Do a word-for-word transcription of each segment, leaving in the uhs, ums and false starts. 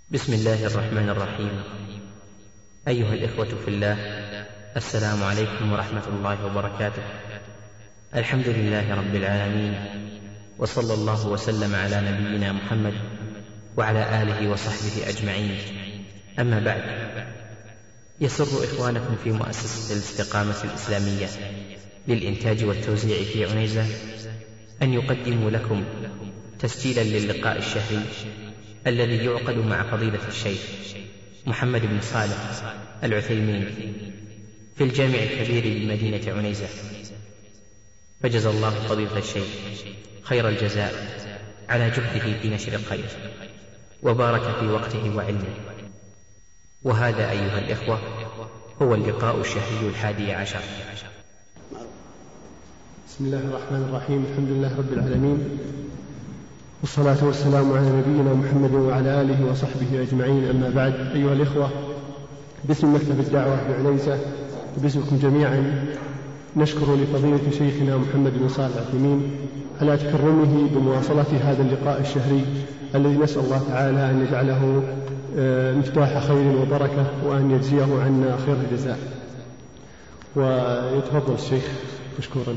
بسم الله الرحمن الرحيم. أيها الإخوة في الله، السلام عليكم ورحمة الله وبركاته. الحمد لله رب العالمين، وصلى الله وسلم على نبينا محمد وعلى آله وصحبه أجمعين. أما بعد، يسر إخوانكم في مؤسسة الاستقامة الإسلامية للإنتاج والتوزيع في عنيزة أن يقدموا لكم تسجيلا للقاء الشهري الذي يعقد مع فضيلة الشيخ محمد بن صالح العثيمين في الجامع الكبير بمدينة عنيزة، فجزى الله فضيلة الشيخ خير الجزاء على جهده في نشر الخير، وبارك في وقته وعلمه. وهذا أيها الإخوة هو اللقاء الشهري الحادي عشر. بسم الله الرحمن الرحيم. الحمد لله رب العالمين، والصلاة والسلام على نبينا محمد وعلى آله وصحبه أجمعين. أما بعد، أيها الإخوة، باسم مكتب الدعوة بعنيزة وباسمكم جميعا نشكر لفضيلة شيخنا محمد بن صالح العثيمين على تكرمه بمواصلة هذا اللقاء الشهري الذي نسأل الله تعالى أن يجعله مفتاح خير وبركة، وأن يجزيه عنا خير الجزاء. ويتفضل الشيخ مشكورا.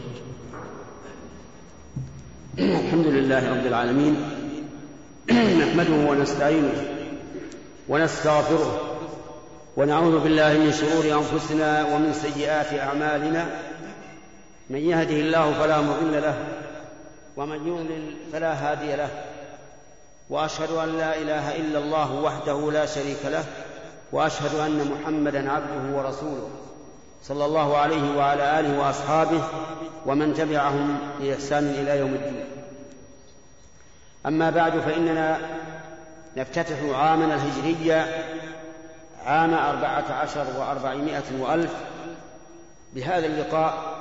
الحمد لله رب العالمين، نحمده ونستعينه ونستغفره، ونعوذ بالله من شرور أنفسنا ومن سيئات أعمالنا. من يهده الله فلا مضل له، ومن يضلل فلا هادي له، وأشهد أن لا إله إلا الله وحده لا شريك له، وأشهد أن محمدا عبده ورسوله صلى الله عليه وعلى آله وأصحابه ومن تبعهم بإحسان إلى يوم الدين. أما بعد، فإننا نفتتح عامنا الهجرية عام أربعة عشر وأربعمائة وألف بهذا اللقاء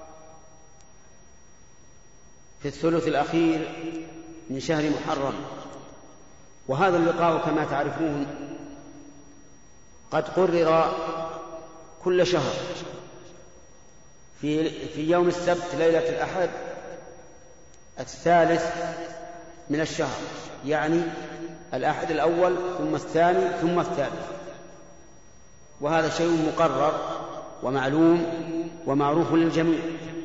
في الثلث الأخير من شهر محرم. وهذا اللقاء كما تعرفون قد قرر كل شهر في في يوم السبت ليلة الأحد الثالث من الشهر، يعني الأحد الأول ثم الثاني ثم الثالث. وهذا شيء مقرر ومعلوم ومعروف للجميع.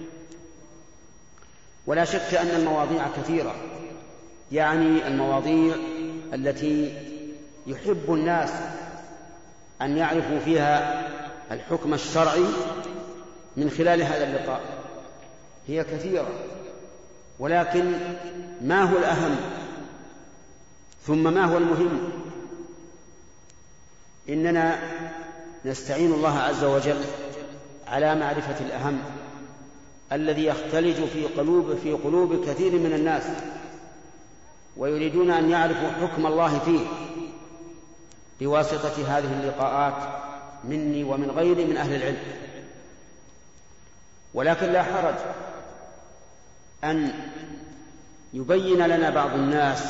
ولا شك أن المواضيع كثيرة، يعني المواضيع التي يحب الناس أن يعرفوا فيها الحكم الشرعي من خلال هذا اللقاء هي كثيرة، ولكن ما هو الأهم ثم ما هو المهم؟ إننا نستعين الله عز وجل على معرفة الأهم الذي يختلج في قلوب في قلوب كثير من الناس، ويريدون أن يعرفوا حكم الله فيه بواسطة هذه اللقاءات مني ومن غيري من أهل العلم. ولكن لا حرج أن يبين لنا بعض الناس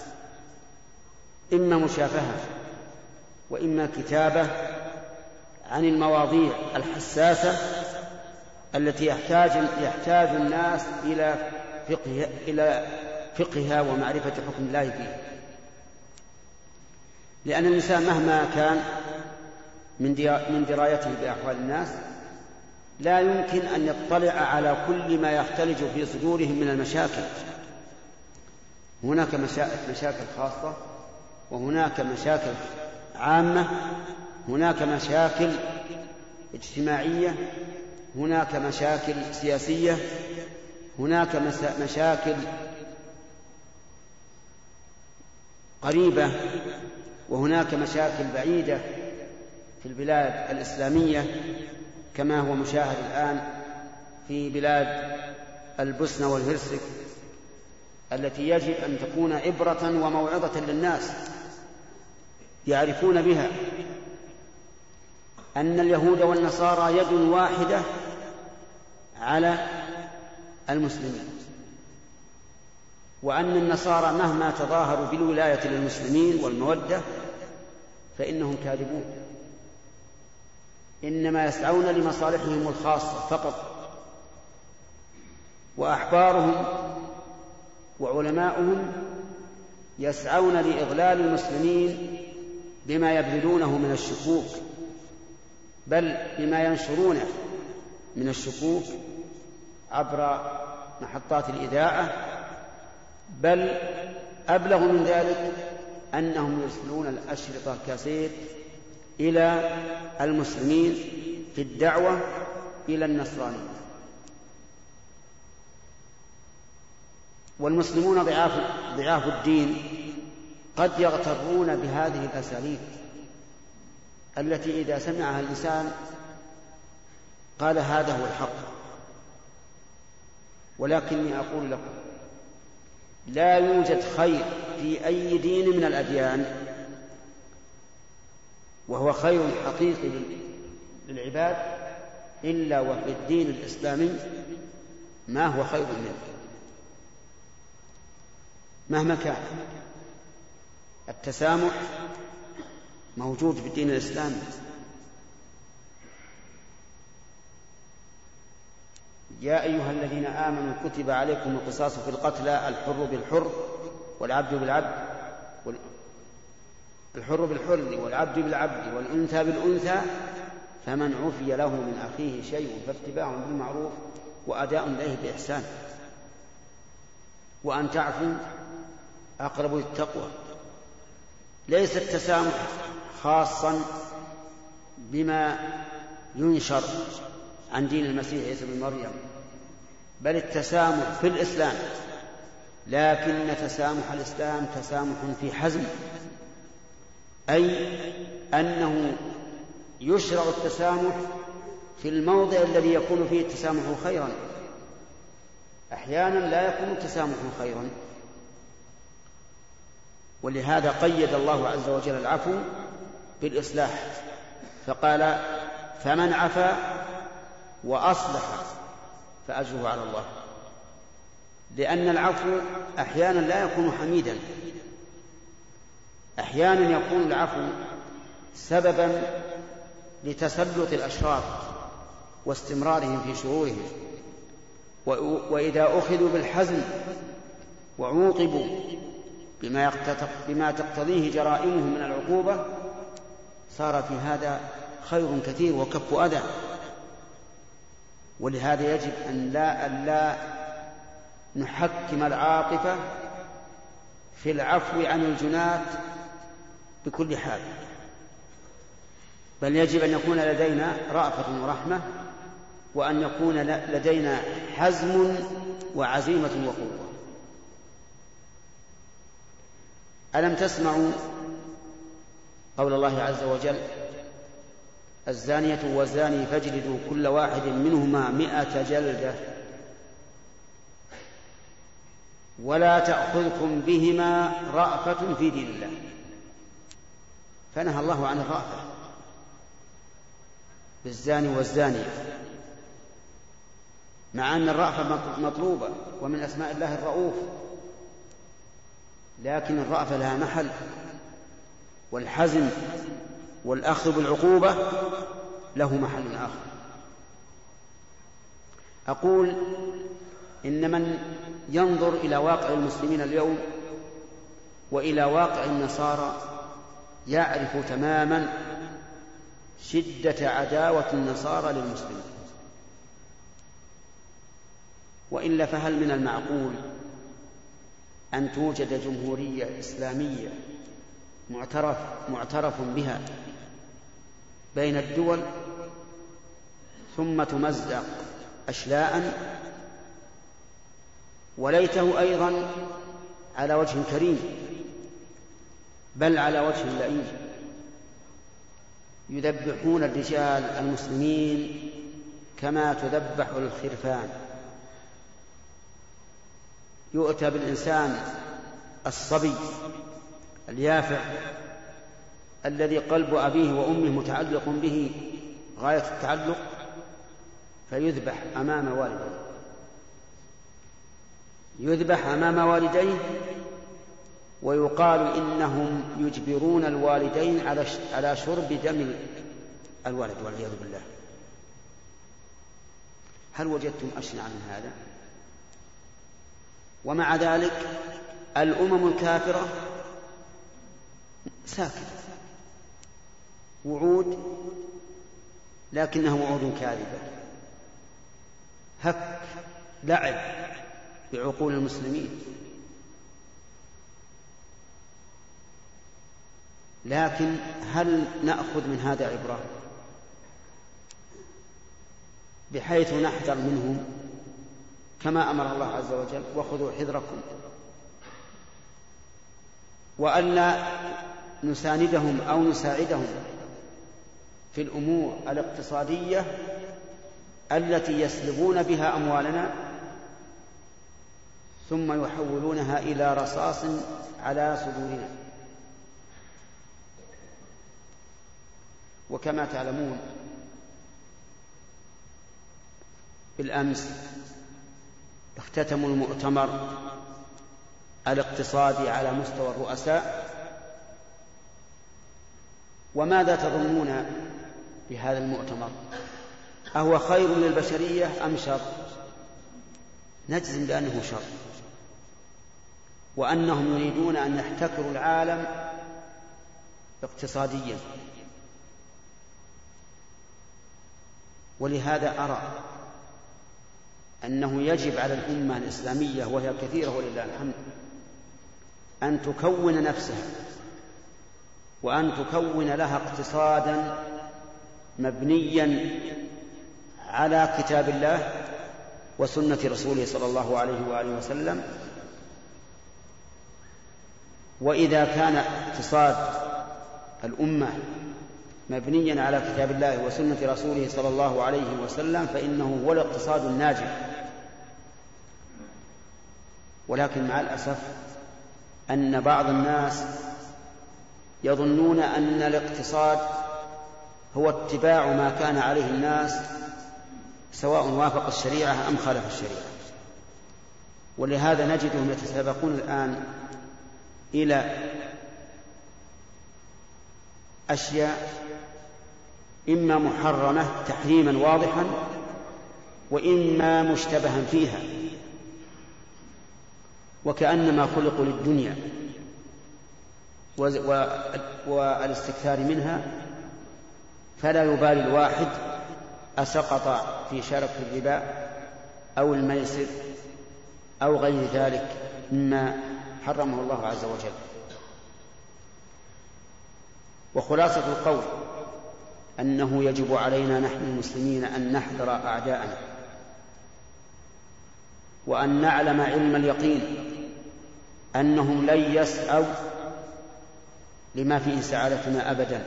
إما مشافهة وإما كتابة عن المواضيع الحساسة التي يحتاج يحتاج الناس إلى فقه إلى فقهها ومعرفة حكم الله فيه. لأن الإنسان مهما كان من درايته بأحوال الناس لا يمكن أن يطلع على كل ما يختلج في صدورهم من المشاكل. هناك مشاكل خاصة، وهناك مشاكل عامة، هناك مشاكل اجتماعية، هناك مشاكل سياسية، هناك مشاكل قريبة، وهناك مشاكل بعيدة في البلاد الإسلامية كما هو مشاهد الآن في بلاد البوسنة والهرسك، التي يجب أن تكون عبرة وموعظة للناس يعرفون بها أن اليهود والنصارى يد واحدة على المسلمين، وأن النصارى مهما تظاهروا بالولاية للمسلمين والمودة فإنهم كاذبون، إنما يسعون لمصالحهم الخاصة فقط. وأحبارهم وعلماؤهم يسعون لإضلال المسلمين بما يبذلونه من الشكوك، بل بما ينشرونه من الشكوك عبر محطات الإذاعة، بل أبلغ من ذلك أنهم يرسلون الأشرطة كاسيت إلى المسلمين في الدعوة إلى النصرانية. والمسلمون ضعاف ضعاف الدين قد يغترون بهذه الأساليب التي إذا سمعها الإنسان قال هذا هو الحق. ولكني أقول لكم لا يوجد خير في أي دين من الأديان وهو خير حقيقي للعباد إلا وفي الدين الإسلامي ما هو خير منه مهما كان. التسامح موجود في الدين الإسلامي. يا أيها الذين آمنوا كتب عليكم القصاص في القتلى الحر بالحر والعبد بالعبد الحر بالحر والعبد بالعبد والأنثى بالأنثى فمن عفي له من أخيه شيء فاتباع بالمعروف وأداء إليه بإحسان وأن تعفوا أقرب للتقوى. ليس التسامح خاصا بما ينشر عن دين المسيح عيسى بن مريم، بل التسامح في الإسلام، لكن تسامح الإسلام تسامح في حزم، أي أنه يشرع التسامح في الموضع الذي يكون فيه التسامح خيرا. أحيانا لا يكون التسامح خيرا، ولهذا قيد الله عز وجل العفو بالإصلاح فقال فمن عفا وأصلح فأجره على الله، لأن العفو أحيانا لا يكون حميدا، أحيانا يكون العفو سببا لتسلط الأشرار واستمرارهم في شرورهم، وإذا أخذوا بالحزم وعوقبوا بما تقتضيه جرائمهم من العقوبة صار في هذا خير كثير وكف أذى. ولهذا يجب أن لا, أن لا نحكم العاطفة في العفو عن الجنات بكل حال، بل يجب أن يكون لدينا رأفة ورحمة، وأن يكون لدينا حزم وعزيمة وقوة. ألم تسمعوا قول الله عز وجل الزانية والزاني فاجلدوا كل واحد منهما مئة جلدة ولا تأخذكم بهما رأفة في دين الله. فنهى الله عن الرأفة بالزاني والزانية، مع أن الرأفة مطلوبة ومن أسماء الله الرؤوف، لكن الرأفة لها محل، والحزم والأخذ بالعقوبة له محل آخر. أقول إن من ينظر إلى واقع المسلمين اليوم وإلى واقع النصارى يعرف تماما شدة عداوة النصارى للمسلمين. وإلا فهل من المعقول أن توجد جمهورية إسلامية معترف, معترف بها بين الدول ثم تمزق أشلاء، وليته أيضا على وجه كريم بل على وجه لئيم، يذبحون الرجال المسلمين كما تذبح الخرفان. يؤتى بالإنسان الصبي اليافع الذي قلب أبيه وأمه متعلق به غاية التعلق فيذبح أمام والديه، يذبح أمام والديه ويقال إنهم يجبرون الوالدين على شرب دم الولد والعياذ بالله. هل وجدتم أشنع من هذا؟ ومع ذلك الأمم الكافرة ساكتة وعود لكنها وعود كاذبة، هك لعب بعقول المسلمين. لكن هل نأخذ من هذا عبرة بحيث نحذر منهم كما أمر الله عز وجل وخذوا حذركم، وألا نساندهم أو نساعدهم في الأمور الاقتصادية التي يسلبون بها أموالنا ثم يحولونها إلى رصاص على صدورنا؟ وكما تعلمون بالأمس اختتموا المؤتمر الاقتصادي على مستوى الرؤساء، وماذا تظنون بهذا المؤتمر؟ أهو خير للبشرية أم شر؟ نجزم بأنه شر، وأنهم يريدون أن يحتكروا العالم اقتصاديا. ولهذا أرى أنه يجب على الأمة الإسلامية وهي كثيرة ولله الحمد أن تكون نفسها وأن تكون لها اقتصادا مبنيا على كتاب الله وسنة رسوله صلى الله عليه وآله وسلم. وإذا كان اقتصاد الأمة مبنيا على كتاب الله وسنة رسوله صلى الله عليه وسلم فإنه هو الاقتصاد الناجح. ولكن مع الأسف أن بعض الناس يظنون أن الاقتصاد هو اتباع ما كان عليه الناس سواء وافق الشريعة أم خالف الشريعة. ولهذا نجدهم يتسابقون الآن إلى أشياء إما محرمة تحريما واضحا وإما مشتبها فيها، وكأنما خلقوا للدنيا والاستكثار منها، فلا يبالي الواحد أسقط في شرك الربا أو الميسر أو غير ذلك مما حرمه الله عز وجل. وخلاصة القول أنه يجب علينا نحن المسلمين أن نحذر أعداءنا وأن نعلم علم اليقين أنهم لن يسعوا لما فيه سعادتنا أبدا،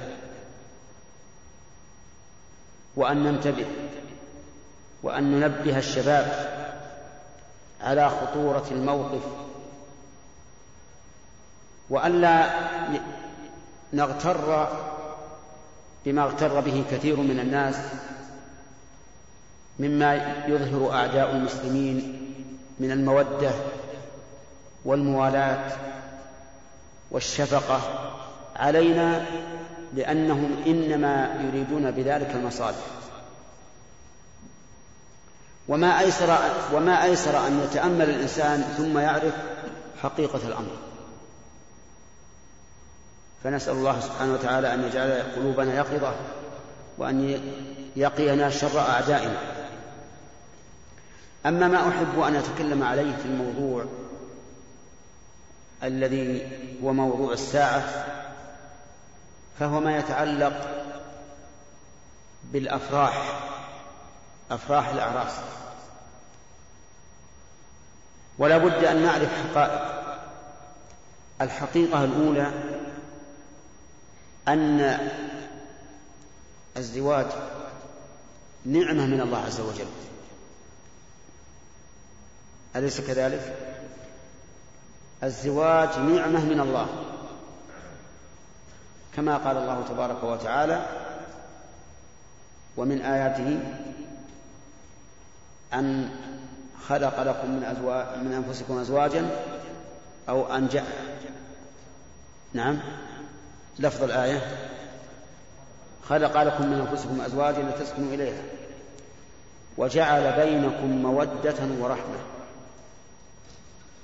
وأن ننتبه وأن ننبه الشباب على خطورة الموقف، وألا نغتر بما اغتر به كثير من الناس مما يظهر أعداء المسلمين من المودة والموالاة والشفقة علينا، لأنهم إنما يريدون بذلك المصالح. وما أيسر, وما أيسر أن يتأمل الإنسان ثم يعرف حقيقة الأمر. فنسأل الله سبحانه وتعالى أن يجعل قلوبنا يقظة وأن يقينا شر أعدائنا. أما ما أحب أن أتكلم عليه في الموضوع الذي هو موضوع الساعة، فهو ما يتعلق بالأفراح، أفراح الأعراس. ولا بد أن نعرف حقائق. الحقيقة الأولى أن الزواج نعمة من الله عز وجل، أليس كذلك؟ الزواج نعمة من الله، كما قال الله تبارك وتعالى: ومن آياته أن خلق لكم من, أزواج من أنفسكم أزواجا أو أن جاء نعم لفظ الآية خلق لكم من أنفسكم أزواجا لتسكنوا إليها وجعل بينكم مودة ورحمة.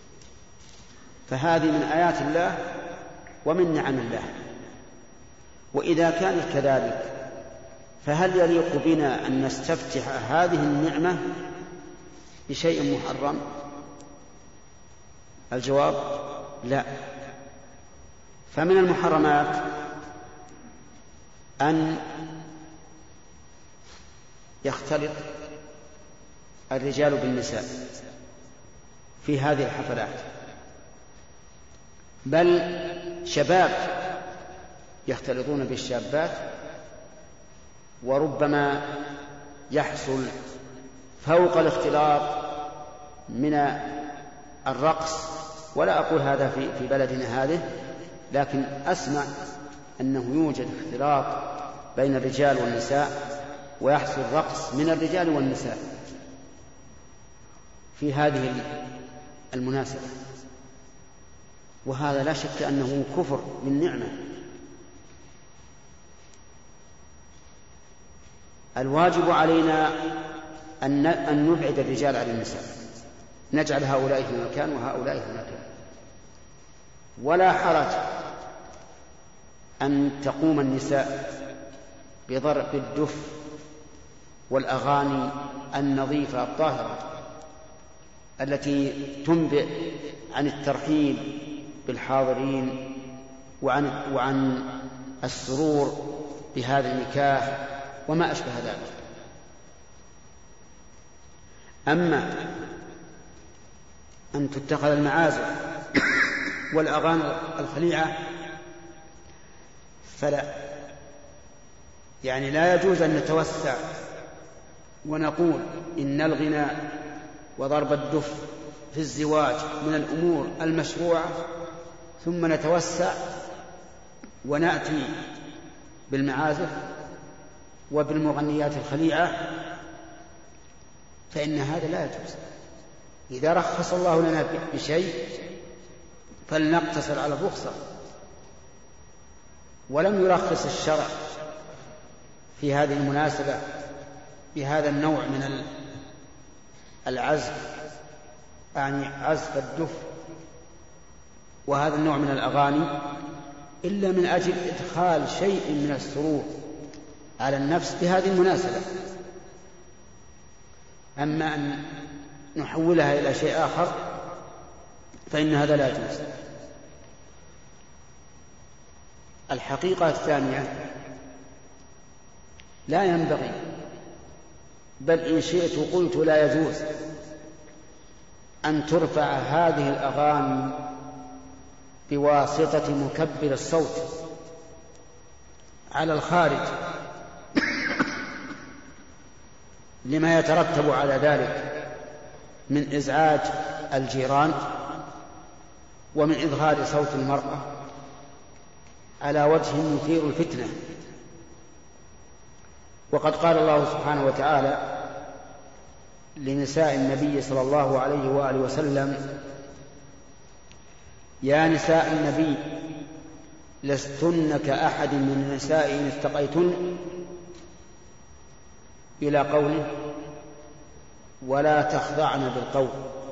فهذه من آيات الله ومن نعم الله. وإذا كانت كذلك فهل يليق بنا أن نستفتح هذه النعمة بشيء محرم؟ الجواب لا. فمن المحرمات أن يختلط الرجال بالنساء في هذه الحفلات، بل شباب يختلطون بالشابات، وربما يحصل فوق الاختلاط من الرقص. ولا أقول هذا في في بلدنا هذه، لكن أسمع أنه يوجد اختلاط بين الرجال والنساء، ويحصل رقص من الرجال والنساء في هذه المناسبة، وهذا لا شك أنه كفر بالنعمة. الواجب علينا أن نبعد الرجال عن النساء، نجعل هؤلاء في مكان وهؤلاء في مكان. ولا حرج أن تقوم النساء بضرب الدف والأغاني النظيفة الطاهرة التي تنبئ عن الترحيب بالحاضرين وعن, وعن السرور بهذا النكاح وما أشبه ذلك. أما أن تتخذ المعازف والأغاني الخليعة فلا، يعني لا يجوز أن نتوسع ونقول إن الغناء وضرب الدف في الزواج من الأمور المشروعة، ثم نتوسع ونأتي بالمعازف وبالمغنيات الخليعة، فإن هذا لا يجوز. إذا رخص الله لنا بشيء فلنقتصر على الرخصة، ولم يرخص الشرع في هذه المناسبة بهذا النوع من العزف، يعني عزف الدف وهذا النوع من الأغاني، إلا من أجل إدخال شيء من السرور على النفس بهذه المناسبة. أما أن نحولها إلى شيء آخر فإن هذا لا يجوز. الحقيقة الثانية، لا ينبغي، بل إن شئت قلت لا يجوز أن ترفع هذه الأغاني بواسطة مكبر الصوت على الخارج لما يترتب على ذلك من إزعاج الجيران ومن إظهار صوت المرأة على وجه يثير الفتنة. وقد قال الله سبحانه وتعالى لنساء النبي صلى الله عليه وآله وسلم: يا نساء النبي لستن كأحد من النساء إن اتقيتن، إلى قوله: ولا تخضعن بالقول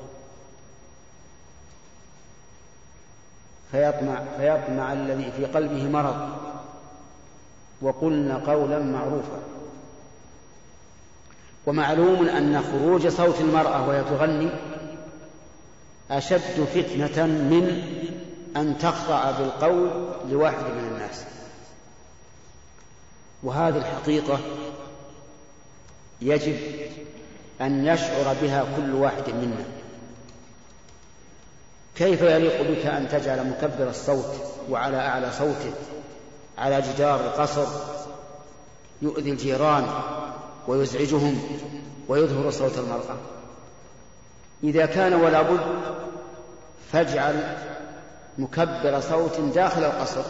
فيطمع, فيطمع الذي في قلبه مرض وقلن قولا معروفا. ومعلوم أن خروج صوت المرأة وهي تغني أشد فتنة من أن تخضع بالقول لواحد من الناس، وهذه الحقيقة يجب أن يشعر بها كل واحد منا. كيف يليق بك أن تجعل مكبر الصوت وعلى أعلى صوته على جدار القصر يؤذي الجيران ويزعجهم ويظهر صوت المرأة؟ إذا كان ولا بد فاجعل مكبر صوت داخل القصر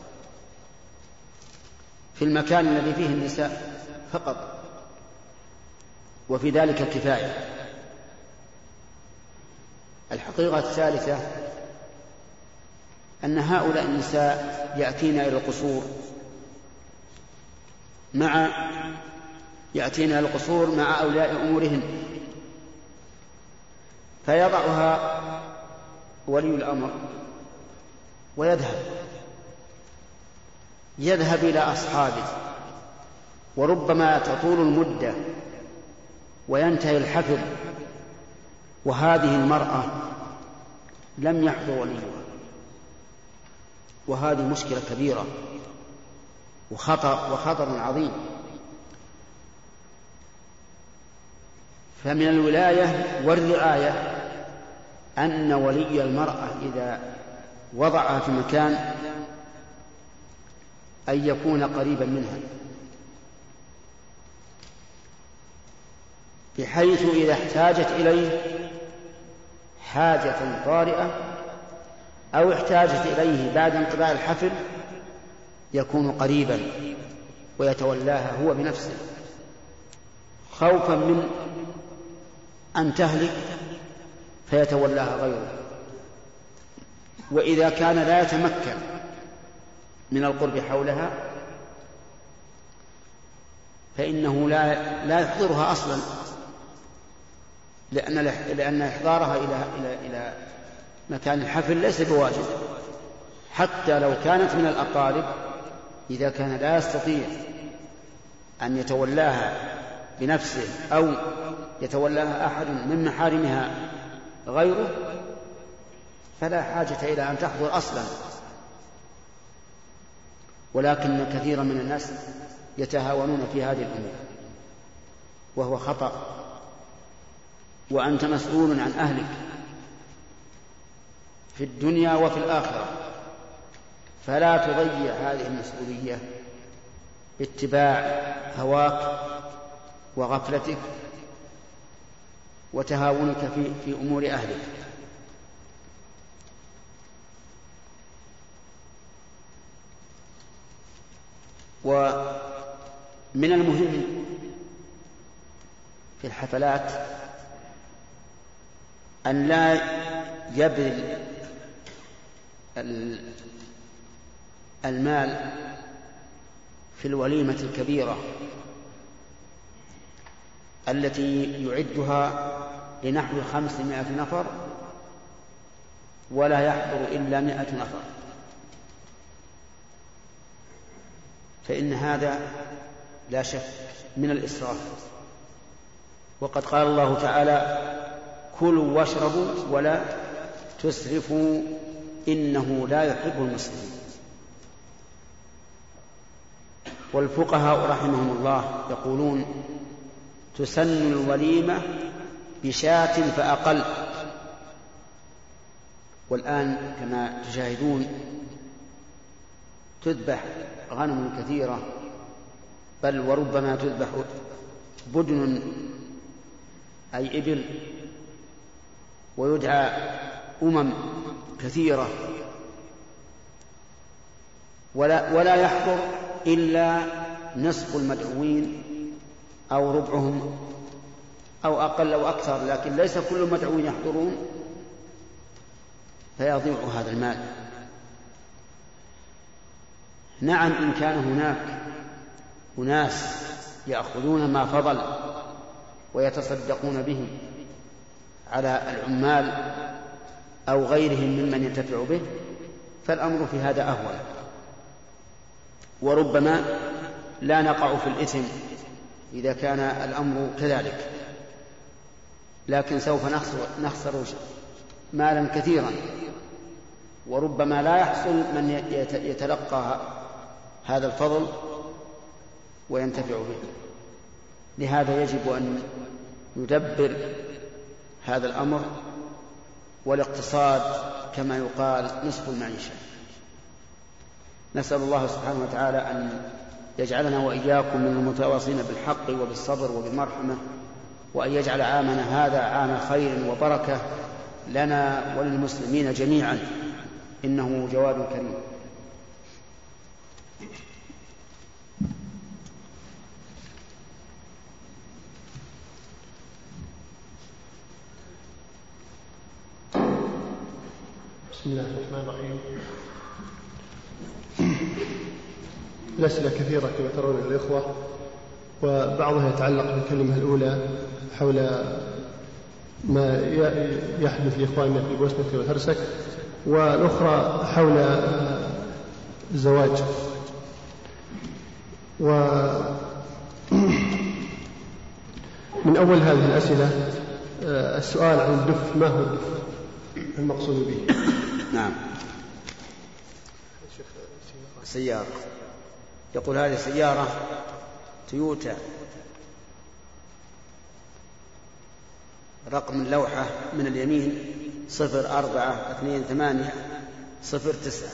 في المكان الذي فيه النساء فقط، وفي ذلك كفاية. الحقيقة الثالثة أن هؤلاء النساء يأتين إلى القصور مع يأتين إلى القصور مع أولياء أمورهن، فيضعها ولي الأمر ويذهب يذهب إلى أصحابه، وربما تطول المدة وينتهي الحفل وهذه المرأة لم يحضر وليها، وهذه مشكلة كبيرة وخطر وخطر عظيم. فمن الولاية والرعاية أن ولي المرأة إذا وضعها في مكان أن يكون قريبا منها، بحيث إذا احتاجت إليه حاجة طارئة أو احتاجت إليه بعد انقضاء الحفل يكون قريبا ويتولاها هو بنفسه، خوفا من أن تهلك فيتولاها غيره. وإذا كان لا يتمكن من القرب حولها فإنه لا لا يحضرها أصلا، لأن لأن إحضارها إلى إلى إلى مكان الحفل ليس بواجب، حتى لو كانت من الأقارب. إذا كان لا يستطيع أن يتولاها بنفسه أو يتولاها أحد من محارمها غيره فلا حاجة إلى أن تحضر أصلا. ولكن كثيرا من الناس يتهاونون في هذه الأمور وهو خطأ، وأنت مسؤول عن أهلك في الدنيا وفي الآخرة، فلا تضيع هذه المسؤولية باتباع هواك وغفلتك وتهاونك في, في أمور أهلك. ومن المهم في الحفلات أن لا يبذل المال في الوليمة الكبيرة التي يعدها لنحو خمسمائة نفر ولا يحضر إلا مائة نفر، فإن هذا لا شك من الإسراف. وقد قال الله تعالى: كلوا واشربوا ولا تسرفوا إنه لا يحب المسرفين. والفقهاء رحمهم الله يقولون: تسن الوليمة بشاة فأقل. والآن كما تشاهدون تذبح غنم كثيرة، بل وربما تذبح بدن أي إبل، ويدعى أمم كثيرة، ولا, ولا يحضر إلا نصف المدعوين أو ربعهم أو أقل أو أكثر، لكن ليس كل المدعوين يحضرون، فيضيع هذا المال. نعم، إن كان هناك أناس يأخذون ما فضل ويتصدقون به على العمال أو غيرهم ممن ينتفع به فالأمر في هذا أهون، وربما لا نقع في الإثم إذا كان الأمر كذلك، لكن سوف نخسر مالا كثيرا، وربما لا يحصل من يتلقى هذا الفضل وينتفع به. لهذا يجب أن ندبر هذا الأمر، والاقتصاد كما يقال نصف المعيشة. نسأل الله سبحانه وتعالى أن يجعلنا وإياكم من المتواصين بالحق وبالصبر وبالمرحمة، وأن يجعل عامنا هذا عام خير وبركة لنا وللمسلمين جميعا، إنه جواد كريم. بسم الله الرحمن الرحيم. الأسئلة كثيرة كما ترون الإخوة، وبعضها يتعلق بالكلمة الأولى حول ما يحدث لإخواننا في بوسنة والهرسك، والأخرى حول الزواج من أول هذه الأسئلة السؤال عن الدف، ما هو الدف المقصود به؟ نعم. سيارة، يقول هذه سيارة تويوتا رقم اللوحة من اليمين صفر أربعة اثنين ثمانية صفر تسعة،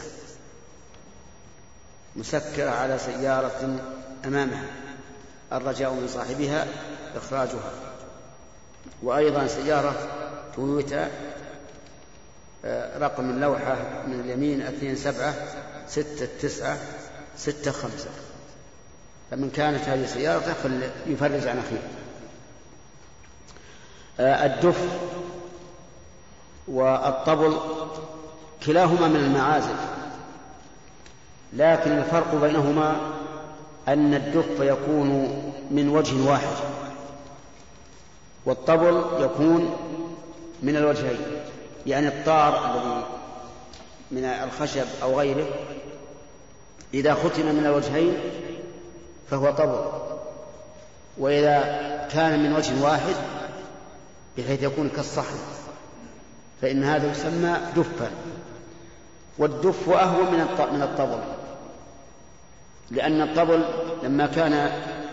مسكرة على سيارة أمامها، الرجاء من صاحبها إخراجها. وأيضا سيارة تويوتا رقم اللوحة من اليمين اثنين سبعة ستة تسعة ستة خمسة. فمن كانت هذه السيارة فليفرج عن أخيه. الدف والطبل كلاهما من المعازف، لكن الفرق بينهما أن الدف يكون من وجه واحد، والطبل يكون من الوجهين، يعني الطار الذي من الخشب أو غيره إذا ختم من الوجهين فهو طبل، وإذا كان من وجه واحد بحيث يكون كالصحن فإن هذا يسمى دفا. والدف أهون من الطبل، لأن الطبل لما كان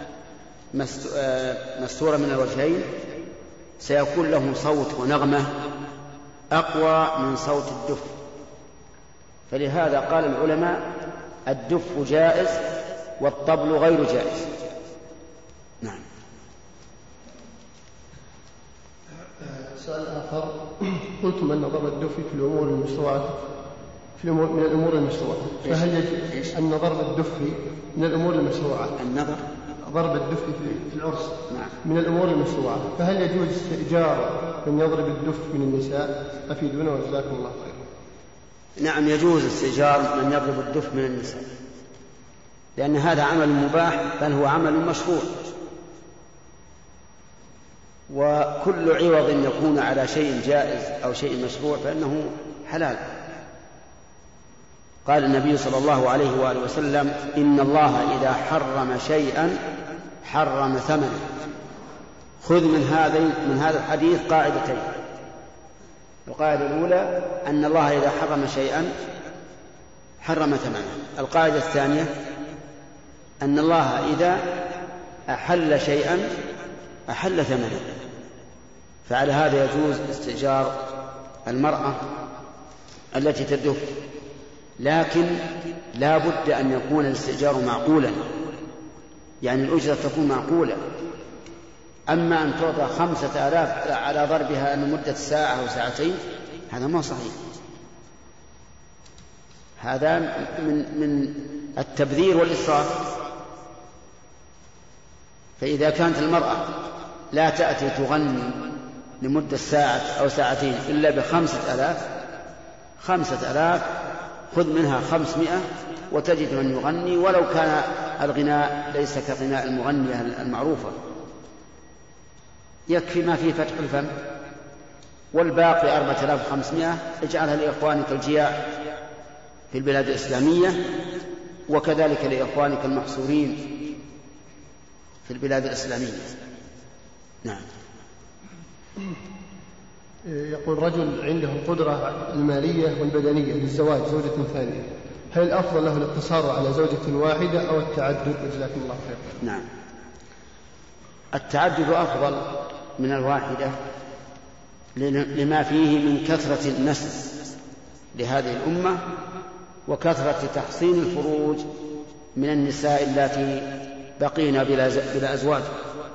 مستورا من الوجهين سيكون له صوت ونغمة أقوى من صوت الدف، فلهذا قال العلماء الدف جائز والطبل غير جائز. نعم. سؤال آخر، قلتم أن ضرب الدف في الأمور المشروعة في الأمور من الأمور المشروعة، فهل يجب أن ضرب الدف من الأمور المشروعة؟ النظر ضرب الدف في العرس نعم. من الأمور المشروعة، فهل يجوز استئجار من يضرب الدف من النساء؟ أفيدونا وجزاكم الله خيرا. نعم، يجوز استئجار من يضرب الدف من النساء، لأن هذا عمل مباح بل هو عمل مشروع، وكل عوض يكون على شيء جائز أو شيء مشروع فإنه حلال. قال النبي صلى الله عليه وآله وسلم إن الله إذا حرم شيئا حرم ثمنه. خذ من هذا من هذا الحديث قاعدتين: القاعدة الأولى أن الله إذا حرم شيئا حرم ثمنه. القاعدة الثانية أن الله إذا أحل شيئا أحل ثمنه. فعلى هذا يجوز استئجار المرأة التي تدف، لكن لا بد أن يكون الاستئجار معقولا، يعني الأجرة تكون معقولة. أما أن تعطى خمسة آلاف على ضربها لمدة ساعة أو ساعتين هذا ما صحيح، هذا من, من التبذير والإسراف. فإذا كانت المرأة لا تأتي تغني لمدة ساعة أو ساعتين إلا بخمسة آلاف خمسة آلاف خذ منها خمسمائة وتجد من يغني ولو كان الغناء ليس كغناء المغنية المعروفة، يكفي ما فيه فتح الفم، والباقي أربعة آلاف وخمسمائة اجعلها لإخوانك الجياع في البلاد الإسلامية، وكذلك لإخوانك المحصورين في البلاد الإسلامية. نعم. يقول رجل عنده القدرة المالية والبدنية للزواج زوجة ثانية، هل الأفضل له الاقتصار على زوجة واحدة أو التعدد؟ جزاكم الله خير. نعم، التعدد أفضل من الواحدة لما فيه من كثرة النسل لهذه الأمة وكثرة تحصين الفروج من النساء التي بقين بلا أزواج،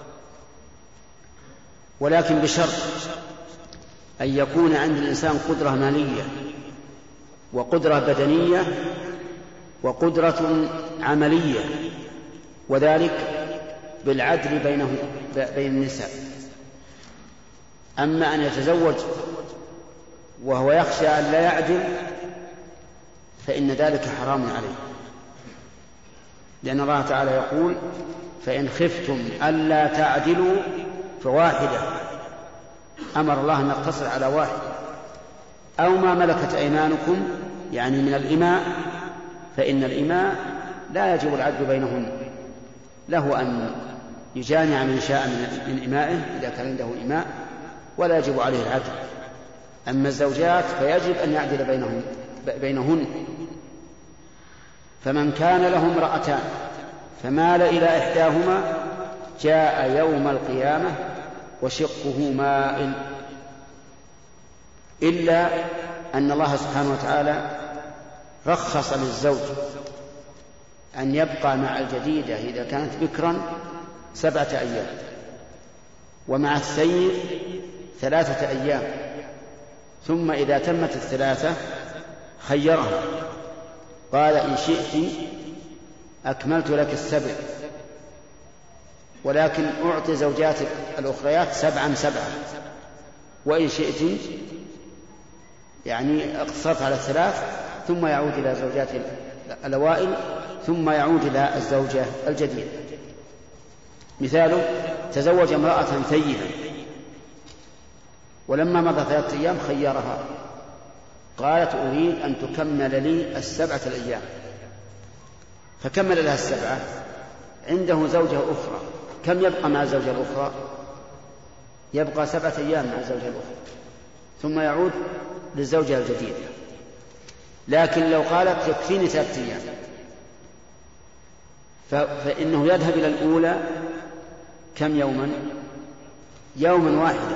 ولكن بشرط أن يكون عند الإنسان قدرة مالية وقدرة بدنية وقدرة عملية، وذلك بالعدل بينه بين النساء. أما أن يتزوج وهو يخشى أن لا يعدل فإن ذلك حرام عليه، لأن الله تعالى يقول فإن خفتم ألا تعدلوا فواحدة، أمر الله أن يقتصر على واحد، أو ما ملكت أيمانكم يعني من الإماء، فإن الإماء لا يجب العدل بينهن، له أن يجامع من شاء من إمائه إذا كان عنده إماء، ولا يجب عليه العدل. أما الزوجات فيجب أن يعدل بينهم بينهن. فمن كان له امرأتان فمال إلى إحداهما جاء يوم القيامة وشقه مائل، إلا أن الله سبحانه وتعالى رخص للزوج أن يبقى مع الجديدة إذا كانت بكرا سبعة أيام، ومع السيد ثلاثة أيام، ثم إذا تمت الثلاثة خيرها قال إن شئت أكملت لك السبع، ولكن أعطي زوجات الأخريات سبعا سبعا، وإن شئت يعني اقتصرت على الثلاث ثم يعود إلى زوجات الأوائل ثم يعود إلى الزوجة الجديدة. مثاله: تزوج امرأة ثيبا ولما مضى ثلاثة أيام خيرها قالت أريد أن تكمل لي السبعة الأيام، فكمل لها السبعة. عنده زوجة أخرى، كم يبقى مع الزوجة الأخرى؟ يبقى سبعة أيام مع الزوجة الأخرى ثم يعود للزوجة الجديدة. لكن لو قالت يكفيني ثلاثة أيام فإنه يذهب إلى الأولى كم يوما؟ يوما واحدا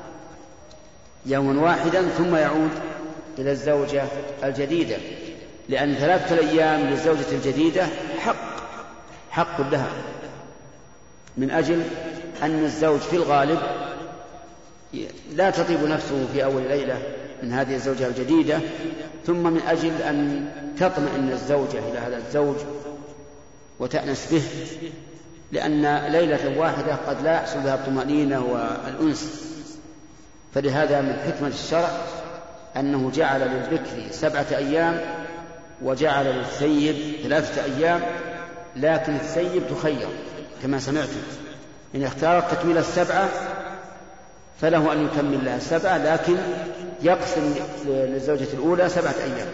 يوما واحدا ثم يعود إلى الزوجة الجديدة، لأن ثلاثة الأيام للزوجة الجديدة حق حق لها، من أجل أن الزوج في الغالب لا تطيب نفسه في أول ليلة من هذه الزوجة الجديدة، ثم من أجل أن تطمئن الزوجة إلى هذا الزوج وتأنس به، لأن ليلة واحدة قد لا يحصل بها الطمأنينة والأنس. فلهذا من حكمة الشرع أنه جعل للبكر سبعة أيام وجعل للثيب ثلاثة أيام، لكن الثيب تخير كما سمعتم، إن اختارت تكميل السبعة فله أن يكمل لها السبعة، لكن يقسم للزوجة الأولى سبعة أيام.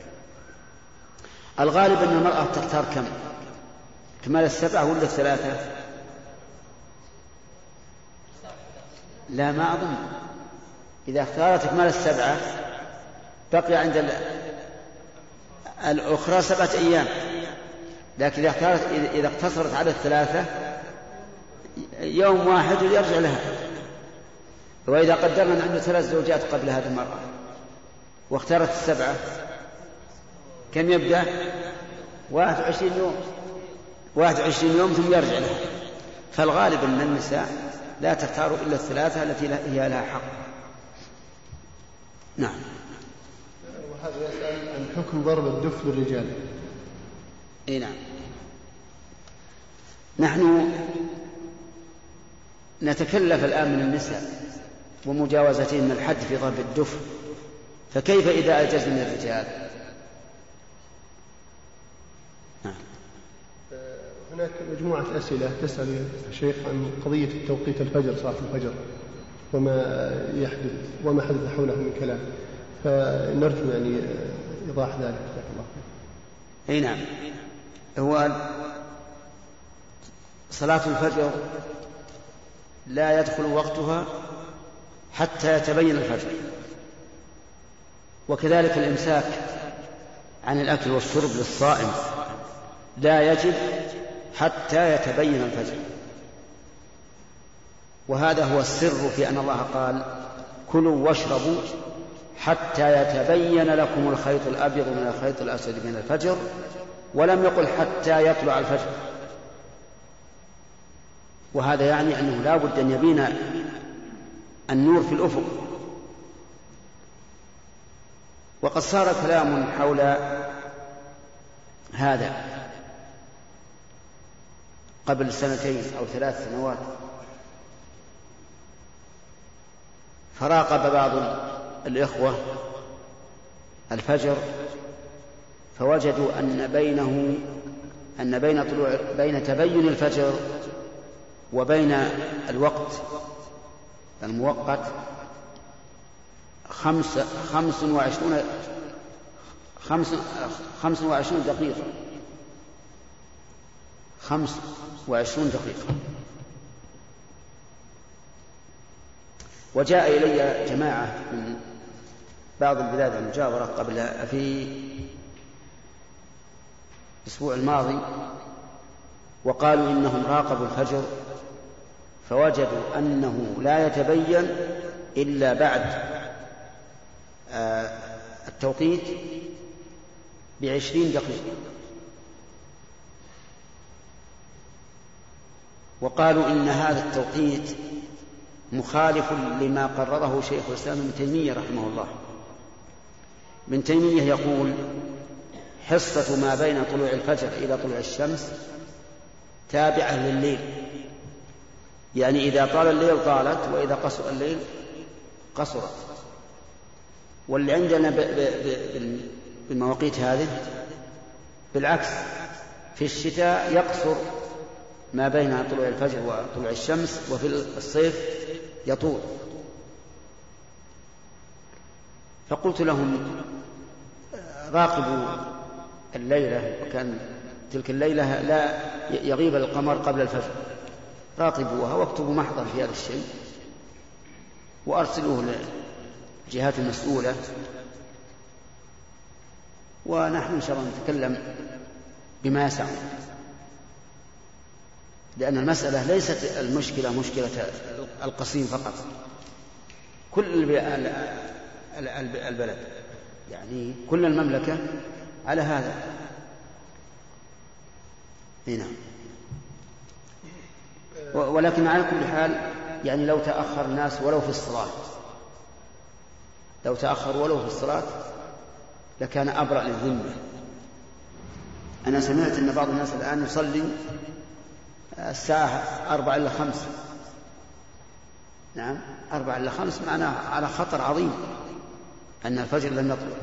الغالب أن المرأة تختار كم؟ كمال السبعة ولا الثلاثة؟ لا، ما أظن. إذا اختارت كمال السبعة بقي عند الأخرى سبعة أيام، لكن إذا اختارت إذا اقتصرت على الثلاثة يوم واحد يرجع لها. وإذا قدرنا أن عنده ثلاث زوجات قبل هذه المرأة واختارت السبعة كم يبدأ؟ واحد وعشرين يوم واحد وعشرين يوم ثم يرجع لها. فالغالب أن النساء لا تختار إلا الثلاثة التي هي لها حق. نعم. وهذا يسأل عن حكم ضرب الدف للرجال. إيه نعم. نحن نتكلف الآن من النساء ومجاوزتهم الحد في ضرب الدف، فكيف إذا أجزنا الرجال؟ نعم. هناك مجموعة أسئلة تسأل الشيخ عن قضية توقيت الفجر، صلاة الفجر، وما يحدث وما حدث حوله من كلام، فنرجو يعني إيضاح ذلك. جزاك الله خير. أي نعم. هو صلاة الفجر لا يدخل وقتها حتى يتبين الفجر، وكذلك الإمساك عن الأكل والشرب للصائم لا يجب حتى يتبين الفجر. وهذا هو السر في أن الله قال: كلوا واشربوا حتى يتبين لكم الخيط الأبيض من الخيط الأسود من الفجر، ولم يقل حتى يطلع الفجر. وهذا يعني أنه لا بد أن يبين النور في الأفق. وقد صار كلام حول هذا قبل سنتين أو ثلاث سنوات، فراقب بعض الإخوة الفجر فوجدوا أن بينه أن بين طلوع بين تبين الفجر وبين الوقت المؤقت خمس خمس وعشرون خمس خمس وعشرون دقيقة خمس وعشرون دقيقة. وجاء إلي جماعة من بعض البلاد المجاورة قبل في الأسبوع الماضي وقالوا إنهم راقبوا الفجر فوجدوا أنه لا يتبين إلا بعد التوقيت بعشرين دقيقة، وقالوا إن هذا التوقيت مخالف لما قرره شيخ الإسلام ابن تيمية رحمه الله. ابن تيمية يقول: حصة ما بين طلوع الفجر إلى طلوع الشمس تابعة لليل، يعني إذا طال الليل طالت وإذا قصر الليل قصرت. واللي عندنا بالمواقيت هذه بالعكس، في الشتاء يقصر ما بين طلوع الفجر وطلوع الشمس، وفي الصيف يطول. فقلت لهم: راقبوا الليلة، وكان تلك الليلة لا يغيب القمر قبل الفجر، راقبوها واكتبوا محضر في هذا الشيء وأرسلوه للجهات المسؤولة، ونحن إن شاء الله نتكلم بما يسعنا، لأن المسألة ليست المشكلة مشكلة القصيم فقط، كل البلد يعني كل المملكة على هذا. هنا ولكن على كل حال يعني لو تأخر الناس ولو في الصلاة لو تأخر ولو في الصلاة لكان أبرأ للذمة. أنا سمعت أن بعض الناس الآن يصلي الساعة أربع إلى خمس، نعم أربع إلى خمس، معناه على خطر عظيم أن الفجر لم يطلع.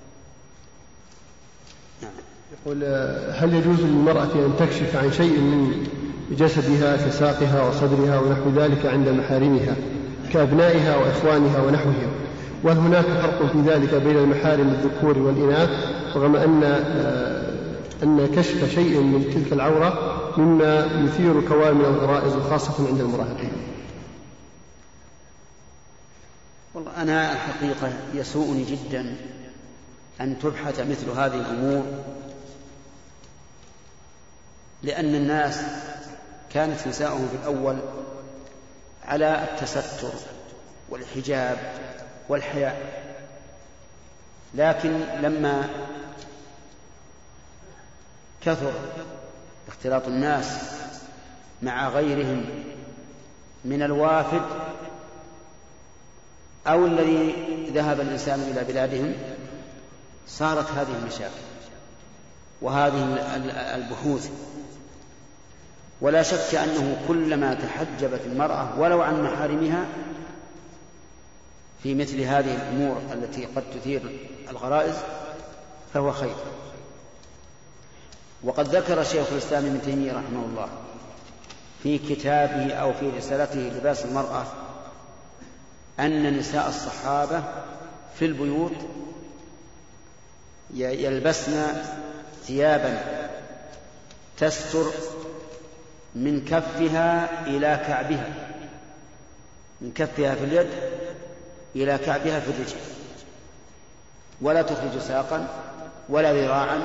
نعم. يقول: هل يجوز للمرأة أن تكشف عن شيء من جسدها كساقها وصدرها ونحو ذلك عند محارمها كأبنائها وإخوانها ونحوهم؟ وهل هناك فرق في ذلك بين المحارم الذكور والإناث، رغم أن أن كشف شيء من تلك العورة مما يثير كوان من الغرائز خاصة عند المراهقين؟ والله أنا الحقيقة يسوءني جدا أن تبحث مثل هذه الأمور، لأن الناس كانت نساؤهم في الأول على التستر والحجاب والحياء، لكن لما كثر اختلاط الناس مع غيرهم من الوافد أو الذي ذهب الإنسان إلى بلادهم، صارت هذه المشاكل وهذه البحوث. ولا شك أنه كلما تحجبت المرأة ولو عن محارمها في مثل هذه الأمور التي قد تثير الغرائز فهو خير. وقد ذكر شيخ الإسلام ابن تيمية رحمه الله في كتابه أو في رسالته لباس المرأة أن نساء الصحابة في البيوت يلبسن ثيابا تستر من كفها إلى كعبها، من كفها في اليد إلى كعبها في الرجل، ولا تخرج ساقا ولا ذراعا.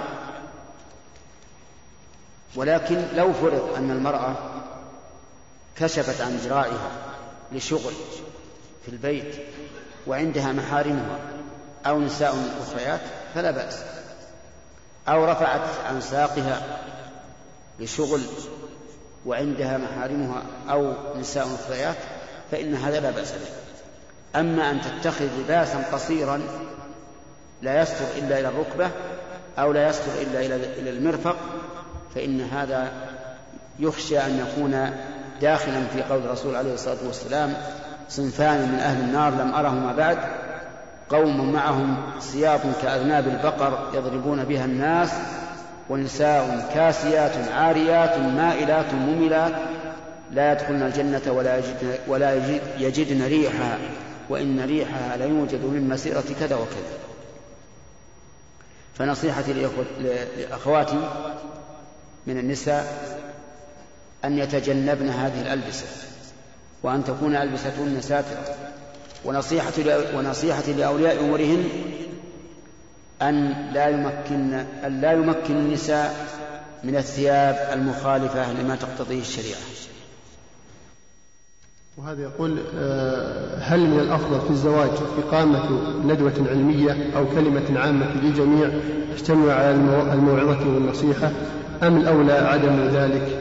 ولكن لو فرض أن المرأة كشفت عن ذراعها لشغل في البيت وعندها محارمها أو نساء أخريات فلا بأس، أو رفعت عن ساقها لشغل وعندها محارمها أو نساء أخريات فإن هذا لا بأس به. أما أن تتخذ لباسا قصيرا لا يستر إلا إلى الركبة أو لا يستر إلا إلى المرفق فإن هذا يخشى أن يكون داخلا في قول الرسول عليه الصلاة والسلام: صنفان من أهل النار لم أرهما بعد، قوم معهم ثياب كأذناب البقر يضربون بها الناس، ونساء كاسيات عاريات مائلات مميلات لا يدخلن الجنة ولا يجدن, ولا يجد يجدن ريحها وإن ريحها لا يوجد من مسيرة كذا وكذا. فنصيحتي لأخواتي من النساء أن يتجنبن هذه الألبسة، وأن تكون ألبستهن ساترة. ونصيحة ونصيحة لأولياء أمورهن أن لا يمكن أن لا يمكن النساء من الثياب المخالفة لما تقتضيه الشريعة. وهذا يقول: هل من الأفضل في الزواج إقامة ندوة علمية أو كلمة عامة للجميع تشتمل على الموعظة والنصيحة، أم الأولى عدم ذلك؟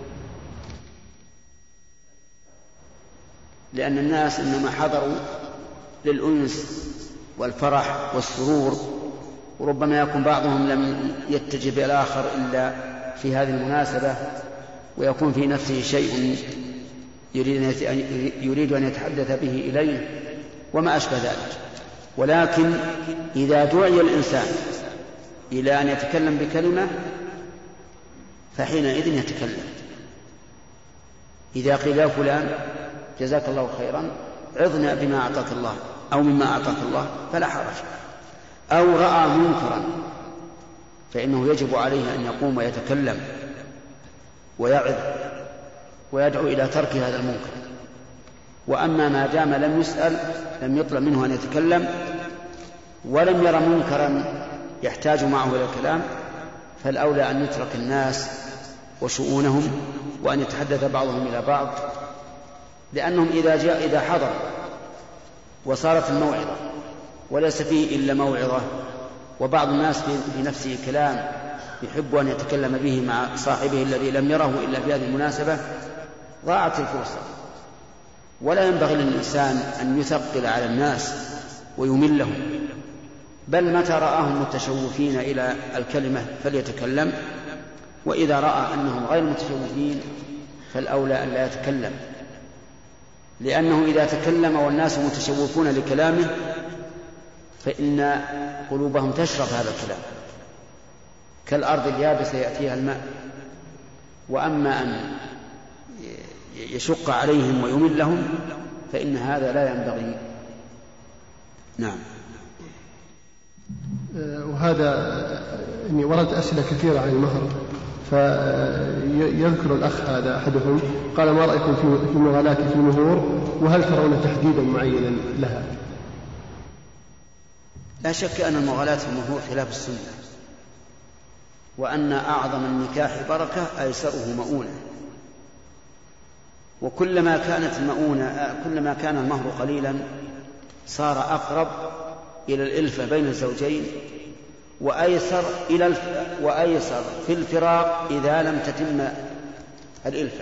لأن الناس إنما حضروا للأنس والفرح والسرور، وربما يكون بعضهم لم يتجه بالآخر إلا في هذه المناسبة، ويكون في نفسه شيء يريد أن يتحدث به إليه وما أشبه ذلك. ولكن إذا دعي الإنسان إلى أن يتكلم بكلمة فحينئذ يتكلم. إذا قيل يا فلان جزاك الله خيرا عظنا بما أعطاك الله أو مما أعطاك الله فلا حرج، أو رأى منكرا فإنه يجب عليه أن يقوم ويتكلم ويعظ ويدعو إلى ترك هذا المنكر. وأما ما دام لم يسأل لم يطلب منه أن يتكلم ولم ير منكرا يحتاج معه إلى الكلام، فالأولى أن يترك الناس وشؤونهم وأن يتحدث بعضهم إلى بعض، لأنهم إذا جاء إذا حضر وصارت الموعظة وليس فيه إلا موعظة، وبعض الناس في نفسه كلام يحب أن يتكلم به مع صاحبه الذي لم يره إلا في هذه المناسبة، ضاعت الفرصة. ولا ينبغي للإنسان أن يثقل على الناس ويملهم، بل متى رآهم متشوفين إلى الكلمة فليتكلم، وإذا رأى أنهم غير متشوفين فالأولى أن لا يتكلم، لأنه إذا تكلم والناس متشوفون لكلامه فإن قلوبهم تشرب هذا الكلام كالأرض اليابسة يأتيها الماء. وأما أن يشق عليهم ويملهم فإن هذا لا ينبغي. نعم. وهذا يعني ورد أسئلة كثيرة عن المهر، فيذكر الأخ هذا أحدهم قال: ما رأيكم في المغالاة في المهور، وهل ترون تحديدا معينا لها؟ لا شك أن المغالاة في المهور خلاف السنة، وأن أعظم النكاح بركة أيسره مؤونة، وكلما كانت المؤونة كلما كان المهر قليلا صار أقرب إلى الإلفة بين الزوجين، وأيسر إلى الف... وأيسر في الفراق إذا لم تتم الإلفة.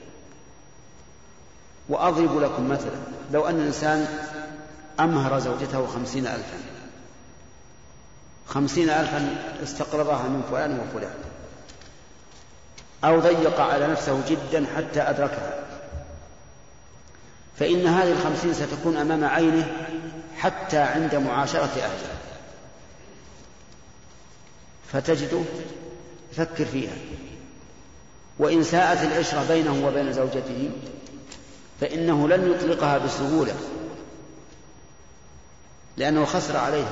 وأضرب لكم مثلا: لو أن الإنسان أمهر زوجته خمسين ألفا خمسين ألفا استقرضها من فلان وفلان، أو ضيق على نفسه جدا حتى أدركها، فإن هذه الخمسين ستكون أمام عينه حتى عند معاشرة أهله، فتجده يفكر فيها. وإن ساءت العشرة بينه وبين زوجته فإنه لن يطلقها بسهولة، لأنه خسر عليها.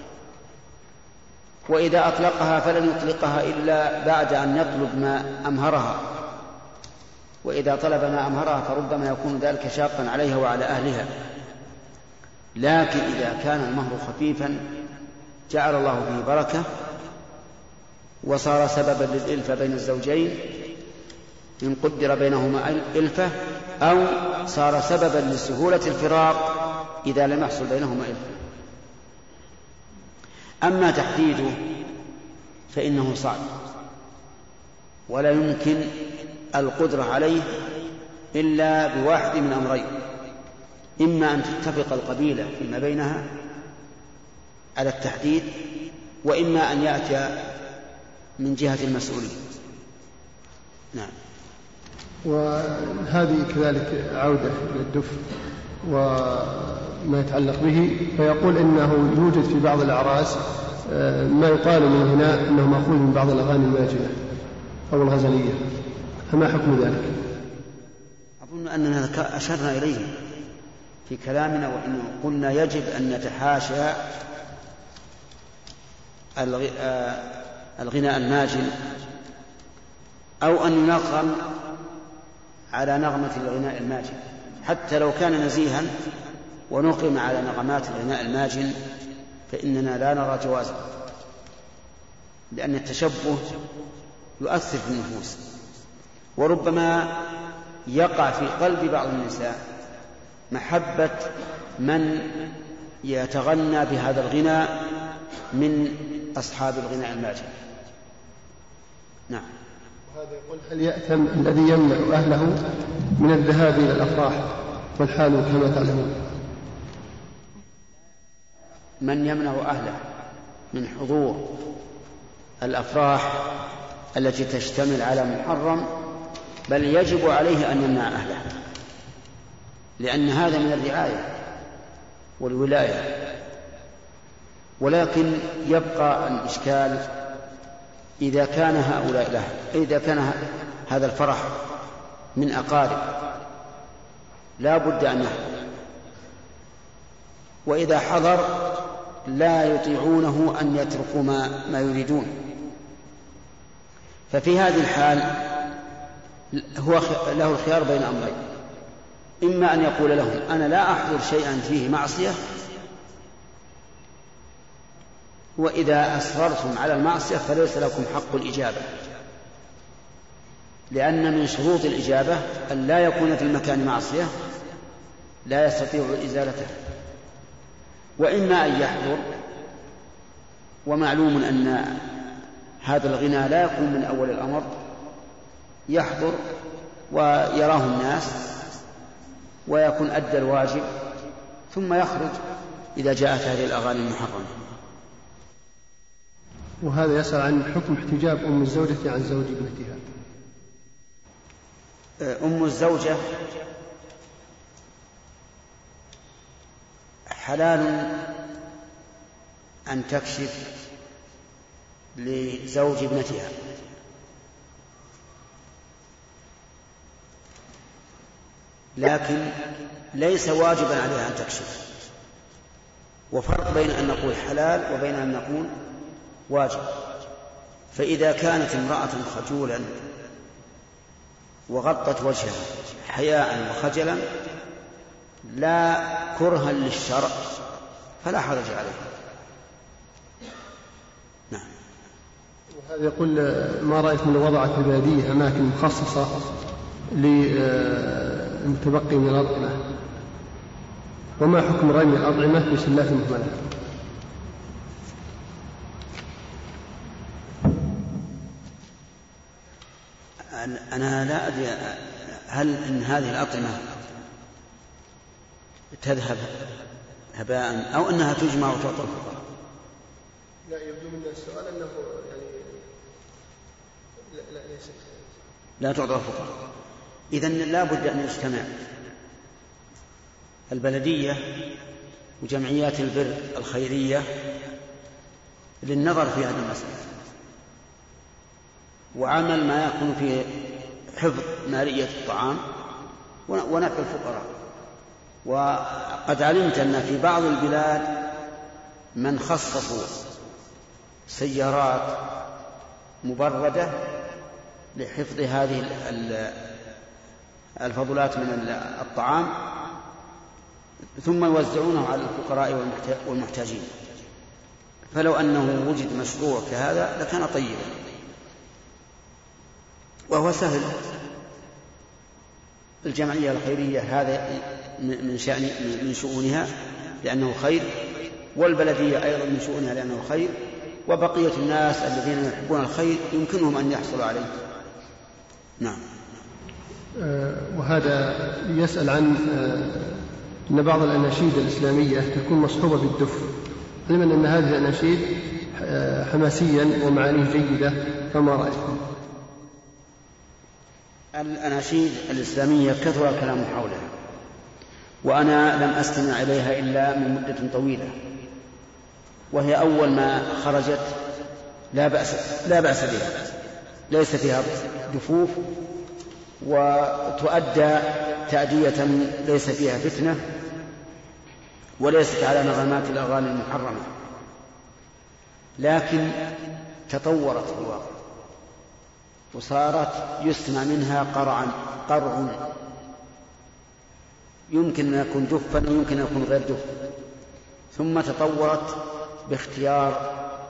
وإذا أطلقها فلن يطلقها إلا بعد أن يطلب ما أمهرها، وإذا طلب ما أمهرها فربما يكون ذلك شاقا عليها وعلى أهلها. لكن إذا كان المهر خفيفا جعل الله فيه بركة وصار سببا للإلفة بين الزوجين إن قدر بينهما إلفة، أو صار سببا لسهولة الفراق إذا لم يحصل بينهما إلفة. أما تحديده فإنه صعب، ولا يمكن القدرة عليه إلا بواحد من أمرين: إما أن تتفق القبيلة فيما بينها على التحديد، وإما أن يأتي من جهة المسؤولين. نعم. وهذه كذلك عودة للدف وما يتعلق به، فيقول إنه يوجد في بعض الأعراس ما يقال من الغناء إنه مأخوذ من بعض الأغاني الماجنة أو الغزلية، فما حكم ذلك؟ أظن أننا أشرنا إليه في كلامنا، وإنه قلنا يجب أن نتحاشى الغناء الماجن، أو أن ينغم على نغمة الغناء الماجن، حتى لو كان نزيها ونقم على نغمات الغناء الماجن فإننا لا نرى جوازه، لأن التشبه يؤثر في النفوس، وربما يقع في قلب بعض النساء محبة من يتغنى بهذا الغناء من أصحاب الغناء الماجن. نعم. هذا يقول: هل يأثم الذي يمنع أهله من الذهاب إلى الأفراح والحال كما تعلمون؟ من يمنع أهله من حضور الأفراح التي تشتمل على محرم بل يجب عليه أن يمنع أهله، لأن هذا من الرعاية والولاية. ولكن يبقى الإشكال إذا كان هؤلاء له إذا كان هذا الفرح من أقارب لا بد أن يحضر، وإذا حضر لا يطيعونه أن يتركوا ما, ما يريدون، ففي هذه الحال هو له الخيار بين أمرين: إما أن يقول لهم أنا لا أحضر شيئا فيه معصية، وإذا أصررتم على المعصية فليس لكم حق الإجابة، لأن من شروط الإجابة أن لا يكون في المكان معصية لا يستطيع إزالته. وإما أن يحضر، ومعلوم أن هذا الغنى لا يكون من أول الأمر، يحضر ويراه الناس ويكون أدى الواجب ثم يخرج إذا جاءت هذه الأغاني المحرمة. وهذا يسأل عن حكم احتجاب أم الزوجة عن زوج ابنتها. أم الزوجة حلال أن تكشف لزوج ابنتها، لكن ليس واجبا عليها أن تكشف، وفرق بين أن نقول حلال وبين أن نقول واجب. فإذا كانت امرأة خجولا وغطت وجهها حياء وخجلا لا كرها للشرع فلا حرج عليها. نعم. وهذا يقول: ما رأيت من وضع في البلدية أماكن مخصصة للمتبقي من الأطعمة، وما حكم رمي الأطعمة بسلات مهملة؟ أنا لا أدري هل إن هذه الأطعمة تذهب هباء أو أنها تجمع وتعطى الفقراء. لا، يبدو من السؤال أنه يعني لا, لا ليس لا تعطى الفقراء. إذن لا بد أن يجتمع البلدية وجمعيات البر الخيرية للنظر في هذه المسألة وعمل ما يكون فيه حفظ مالية الطعام ونفع الفقراء. وقد علمت أن في بعض البلاد من خصصوا سيارات مبردة لحفظ هذه الفضلات من الطعام ثم يوزعونه على الفقراء والمحتاجين، فلو أنه وجد مشروع كهذا لكان طيبا وهو سهل. الجمعية الخيرية هذا من شأن من شؤونها لأنه خير، والبلدية أيضا من شؤونها لأنه خير، وبقية الناس الذين يحبون الخير يمكنهم أن يحصلوا عليه. نعم. وهذا يسأل عن أن بعض الأناشيد الإسلامية تكون مصحوبة بالدف، علما أن هذه الأناشيد حماسيا ومعانيه جيدة، فما رأيكم؟ الأناشيد الإسلامية كثر الكلام حولها، وأنا لم أستمع إليها إلا من مدة طويلة، وهي أول ما خرجت لا بأس لا بأس بها، ليس فيها دفوف وتؤدى تأدية ليس فيها فتنة وليست على نغمات الأغاني المحرمة، لكن تطورت في الواقع وصارت يسمع منها قرعا قرع، يمكن أن يكون دفا ويمكن أن يكون غير دف. ثم تطورت باختيار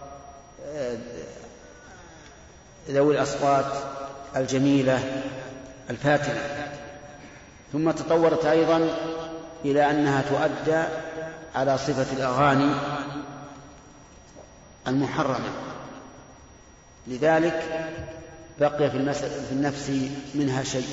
ذوي الأصوات الجميلة الفاتنة. ثم تطورت أيضا إلى أنها تؤدى على صفة الأغاني المحرمة. لذلك بقي في النفس منها شيء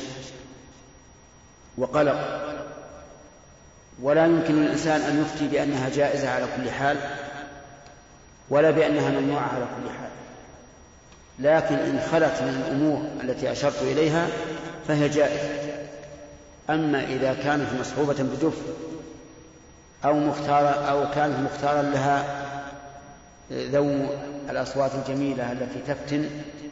وقلق، ولا يمكن للإنسان أن يفتي بأنها جائزة على كل حال ولا بأنها ممنوعة على كل حال، لكن إن خلت من الأمور التي أشرت إليها فهي جائزة. أما إذا كانت مصحوبة بدف أو مختارة أو كانت مختارا لها ذو الأصوات الجميلة التي تفتن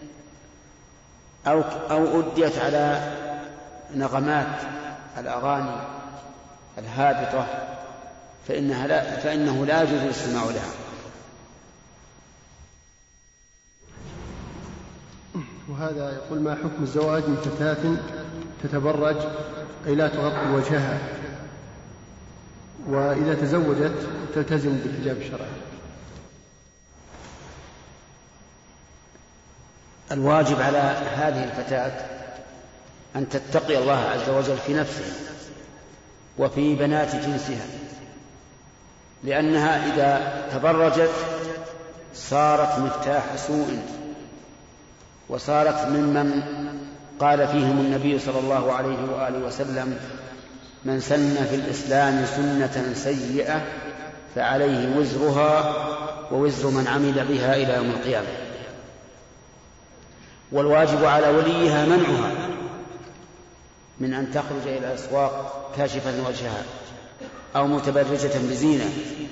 أو أو أديت على نغمات الأغاني الهابطة فإنها لا فإنه لا يجوز الاستماع لها. وهذا يقول: ما حكم الزواج من فتاة تتبرج أي لا تغطي وجهها، وإذا تزوجت تلتزم بالحجاب الشرعي؟ الواجب على هذه الفتاة أن تتقي الله عز وجل في نفسها وفي بنات جنسها، لأنها إذا تبرجت صارت مفتاح سوء، وصارت ممن قال فيهم النبي صلى الله عليه وآله وسلم: من سن في الإسلام سنة سيئة فعليه وزرها ووزر من عمل بها إلى يوم القيامة. والواجب على وليها منعها من أن تخرج إلى الأسواق كاشفة وجهها أو متبرجة بزينة.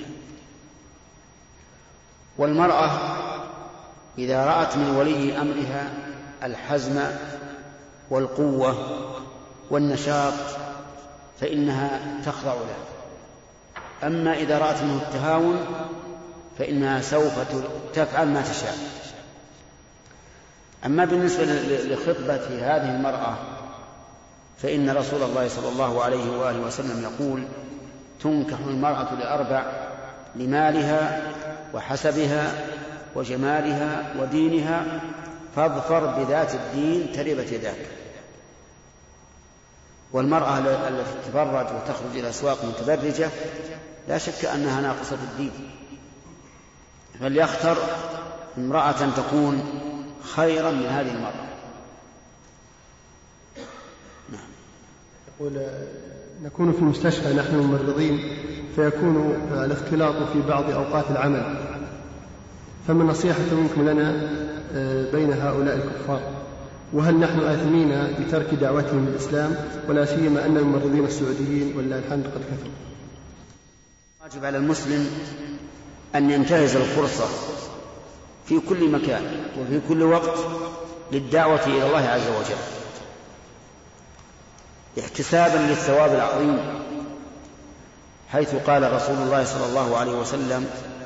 والمرأة إذا رأت من ولي أمرها الحزم والقوة والنشاط فإنها تخضع له، أما إذا رأت منه التهاون فإنها سوف تفعل ما تشاء. أما بالنسبة لخطبة هذه المرأة فإن رسول الله صلى الله عليه وآله وسلم يقول: تنكح المرأة لأربع: لمالها وحسبها وجمالها ودينها فاظفر بذات الدين تربت يداك. والمرأة التي تتبرج وتخرج إلى الأسواق متبرجة لا شك أنها ناقصة الدين، فليختر امرأة تكون خيرا من هذه المرأة. نعم. يقول: نكون في المستشفى نحن الممرضين فيكون الاختلاط في بعض أوقات العمل، فما النصيحة ممكن لنا بين هؤلاء الكفار؟ وهل نحن آثمين بترك دعوتهم للإسلام، ولا سيما أن الممرضين السعوديين ولا الحمد قد كثروا؟ واجب على المسلم أن ينتهز الفرصة في كل مكان وفي كل وقت للدعوة إلى الله عز وجل احتسابا للثواب العظيم، حيث قال رسول الله صلى الله عليه وسلم: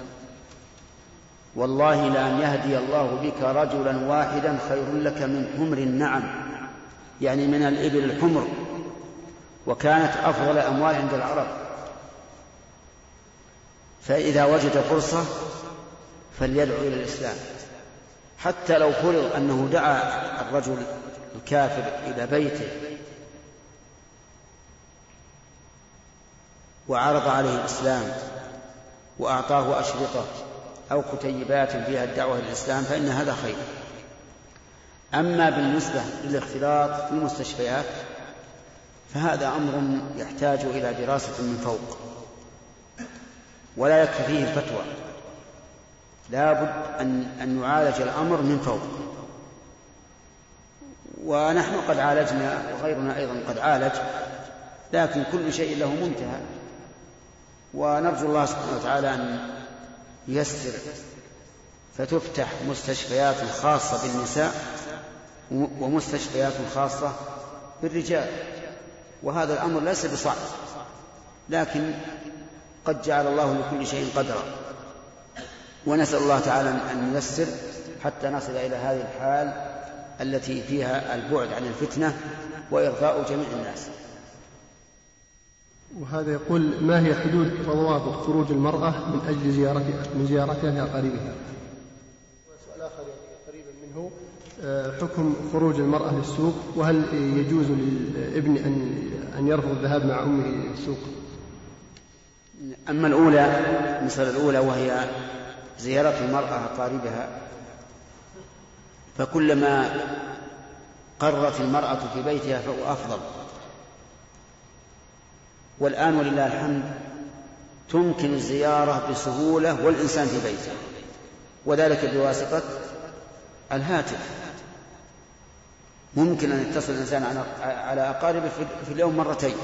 والله لأن يهدي الله بك رجلا واحدا خير لك من حمر النعم، يعني من الإبل الحمر، وكانت أفضل أموال عند العرب. فإذا وجد فرصة فليدعو إلى الإسلام، حتى لو فرض أنه دعا الرجل الكافر إلى بيته وعرض عليه الإسلام وأعطاه أشرطة أو كتيبات فيها الدعوة للإسلام فإن هذا خير. أما بالنسبة للاختلاط في المستشفيات فهذا أمر يحتاج إلى دراسة من فوق، ولا يكفي فيه الفتوى، لا بد أن, أن نعالج الأمر من فوق. ونحن قد عالجنا وغيرنا أيضا قد عالج، لكن كل شيء له منتهى، ونرجو الله سبحانه وتعالى أن ييسر فتفتح مستشفيات خاصة بالنساء ومستشفيات خاصة بالرجال، وهذا الأمر ليس بصعب، لكن قد جعل الله لكل شيء قدرا، ونسأل الله تعالى أن ييسر حتى نصل إلى هذه الحال التي فيها البعد عن الفتنة وإرضاء جميع الناس. وهذا يقول: ما هي حدود وضوابط خروج المرأة من أجل زيارتها من زيارتها لأقاربها؟ سؤال آخر قريبا منه: حكم خروج المرأة للسوق، وهل يجوز للابن أن أن يرفض الذهاب مع أمه للسوق؟ أما الأولى، المسألة الأولى وهي زيارة المرأة أقاربها، فكلما قرت المرأة في بيتها فهو أفضل. والآن ولله الحمد تمكن الزيارة بسهولة والإنسان في بيته، وذلك بواسطة الهاتف. ممكن أن يتصل الإنسان على أقاربه في اليوم مرتين.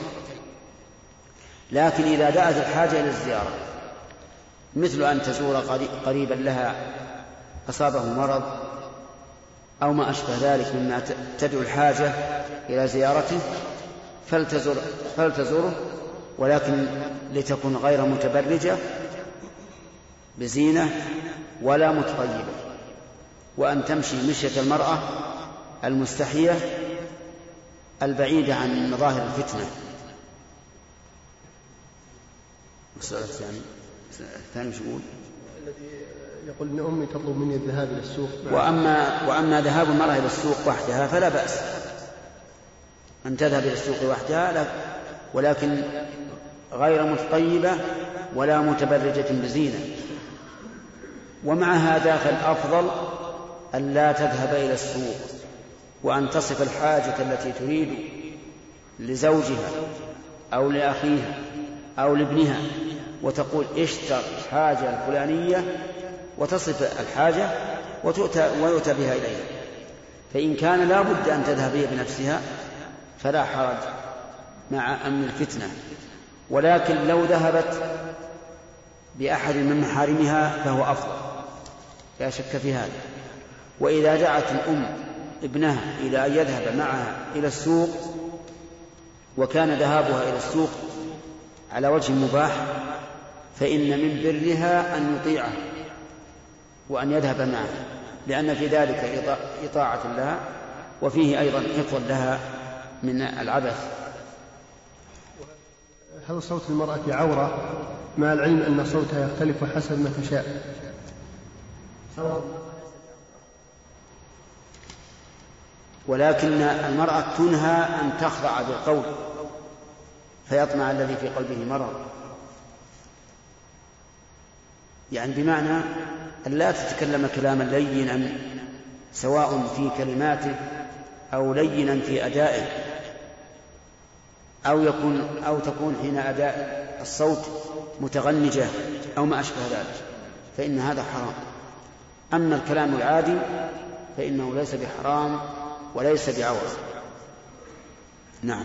لكن إذا دعت الحاجة إلى الزيارة، مثل أن تزور قريبا لها أصابه مرض أو ما أشبه ذلك مما تدعو الحاجة إلى زيارته، فلتزر فلتزوره، ولكن لتكن غير متبرجة بزينة ولا متطيبة، وأن تمشي مشية المرأة المستحية البعيدة عن مظاهر الفتنة. السؤال الثاني الثاني شو يقول؟ الذي يقول إن أمي تطلب مني الذهاب إلى السوق. وأما وأما ذهاب المرأة إلى السوق وحدها فلا بأس أن تذهب إلى السوق وحدها، ولكن غير متطيبة ولا متبرجة بزينة. ومع هذا فالأفضل أن لا تذهب إلى السوق، وأن تصف الحاجة التي تريد لزوجها أو لأخيها أو لابنها، وتقول اشتر حاجة الفلانية، وتصف الحاجة وتؤتى ويؤتى بها إليها. فإن كان لا بد أن تذهب هي بنفسها فلا حرج مع أمن الفتنة، ولكن لو ذهبت بأحد من محارمها فهو أفضل، لا شك في هذا. وإذا دعت الأم ابنها إلى أن يذهب معها إلى السوق، وكان ذهابها إلى السوق على وجه مباح، فإن من برها أن يطيعه وأن يذهب معه، لأن في ذلك إطاعة لها، وفيه أيضا حفظا لها من العبث. هل صوت المرأة عورة، مع العلم أن صوتها يختلف حسب ما تشاء؟ ولكن المرأة تنهى أن تخضع بالقول فيطمع الذي في قلبه مرض، يعني بمعنى أن لا تتكلم كلاما لينا سواء في كلماته أو لينا في أدائه، أو يكون أو تكون حين أداء الصوت متغنجة أو ما أشبه ذلك، فإن هذا حرام. أما الكلام العادي فإنه ليس بحرام وليس بعورة. نعم.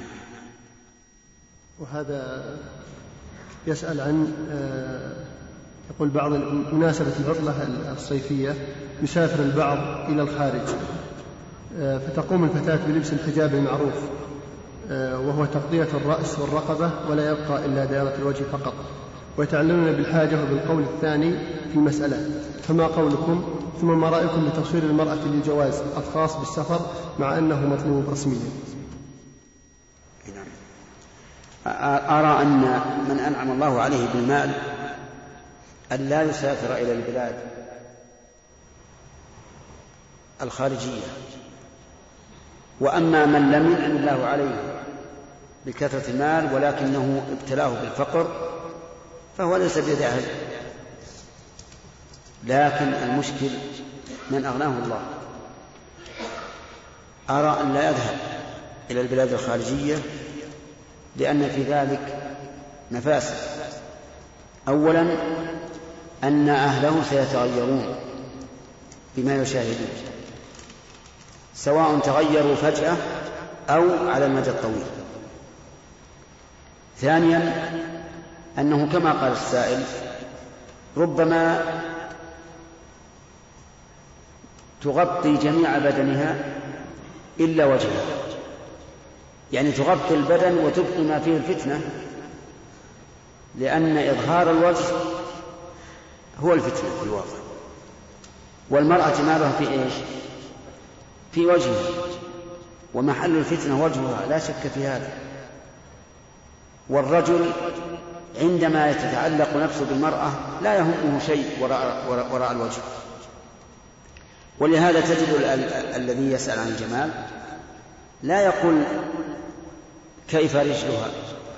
وهذا يسأل عن يقول بعض مناسبة العطلة الصيفية يسافر البعض إلى الخارج، فتقوم الفتاة بلبس الحجاب المعروف وهو تغطية الرأس والرقبة ولا يبقى إلا دائرة الوجه فقط، ويتعلمون بالحاجة وبالقول الثاني في مسألة، فما قولكم؟ ثم ما رأيكم بتصوير المرأة للجواز الخاص بالسفر مع أنه مطلوب رسميا؟ أرى أن من أنعم الله عليه بالمال أن لا يسافر إلى البلاد الخارجية، وأما من لم ينعم الله عليه بكثرة المال ولكنه ابتلاه بالفقر فهو ليس بذاهب، لكن المشكل من أغناه الله. أرى أن لا يذهب إلى البلاد الخارجية لأن في ذلك مفاسد. أولا أن أهله سيتغيرون بما يشاهدون، سواء تغيروا فجأة أو على المدى الطويل. ثانيا أنه كما قال السائل ربما تغطي جميع بدنها إلا وجهها، يعني تغطي البدن وتبقي ما فيه الفتنة، لأن إظهار الوجه هو الفتنة في الواقع. والمرأة مالها في إيش؟ في وجهه، ومحل الفتنة وجهها لا شك في هذا. والرجل عندما يتتعلق نفسه بالمرأة لا يهمه شيء وراء, وراء, وراء الوجه. ولهذا تجد الذي يسأل عن الجمال لا يقول كيف رجلها،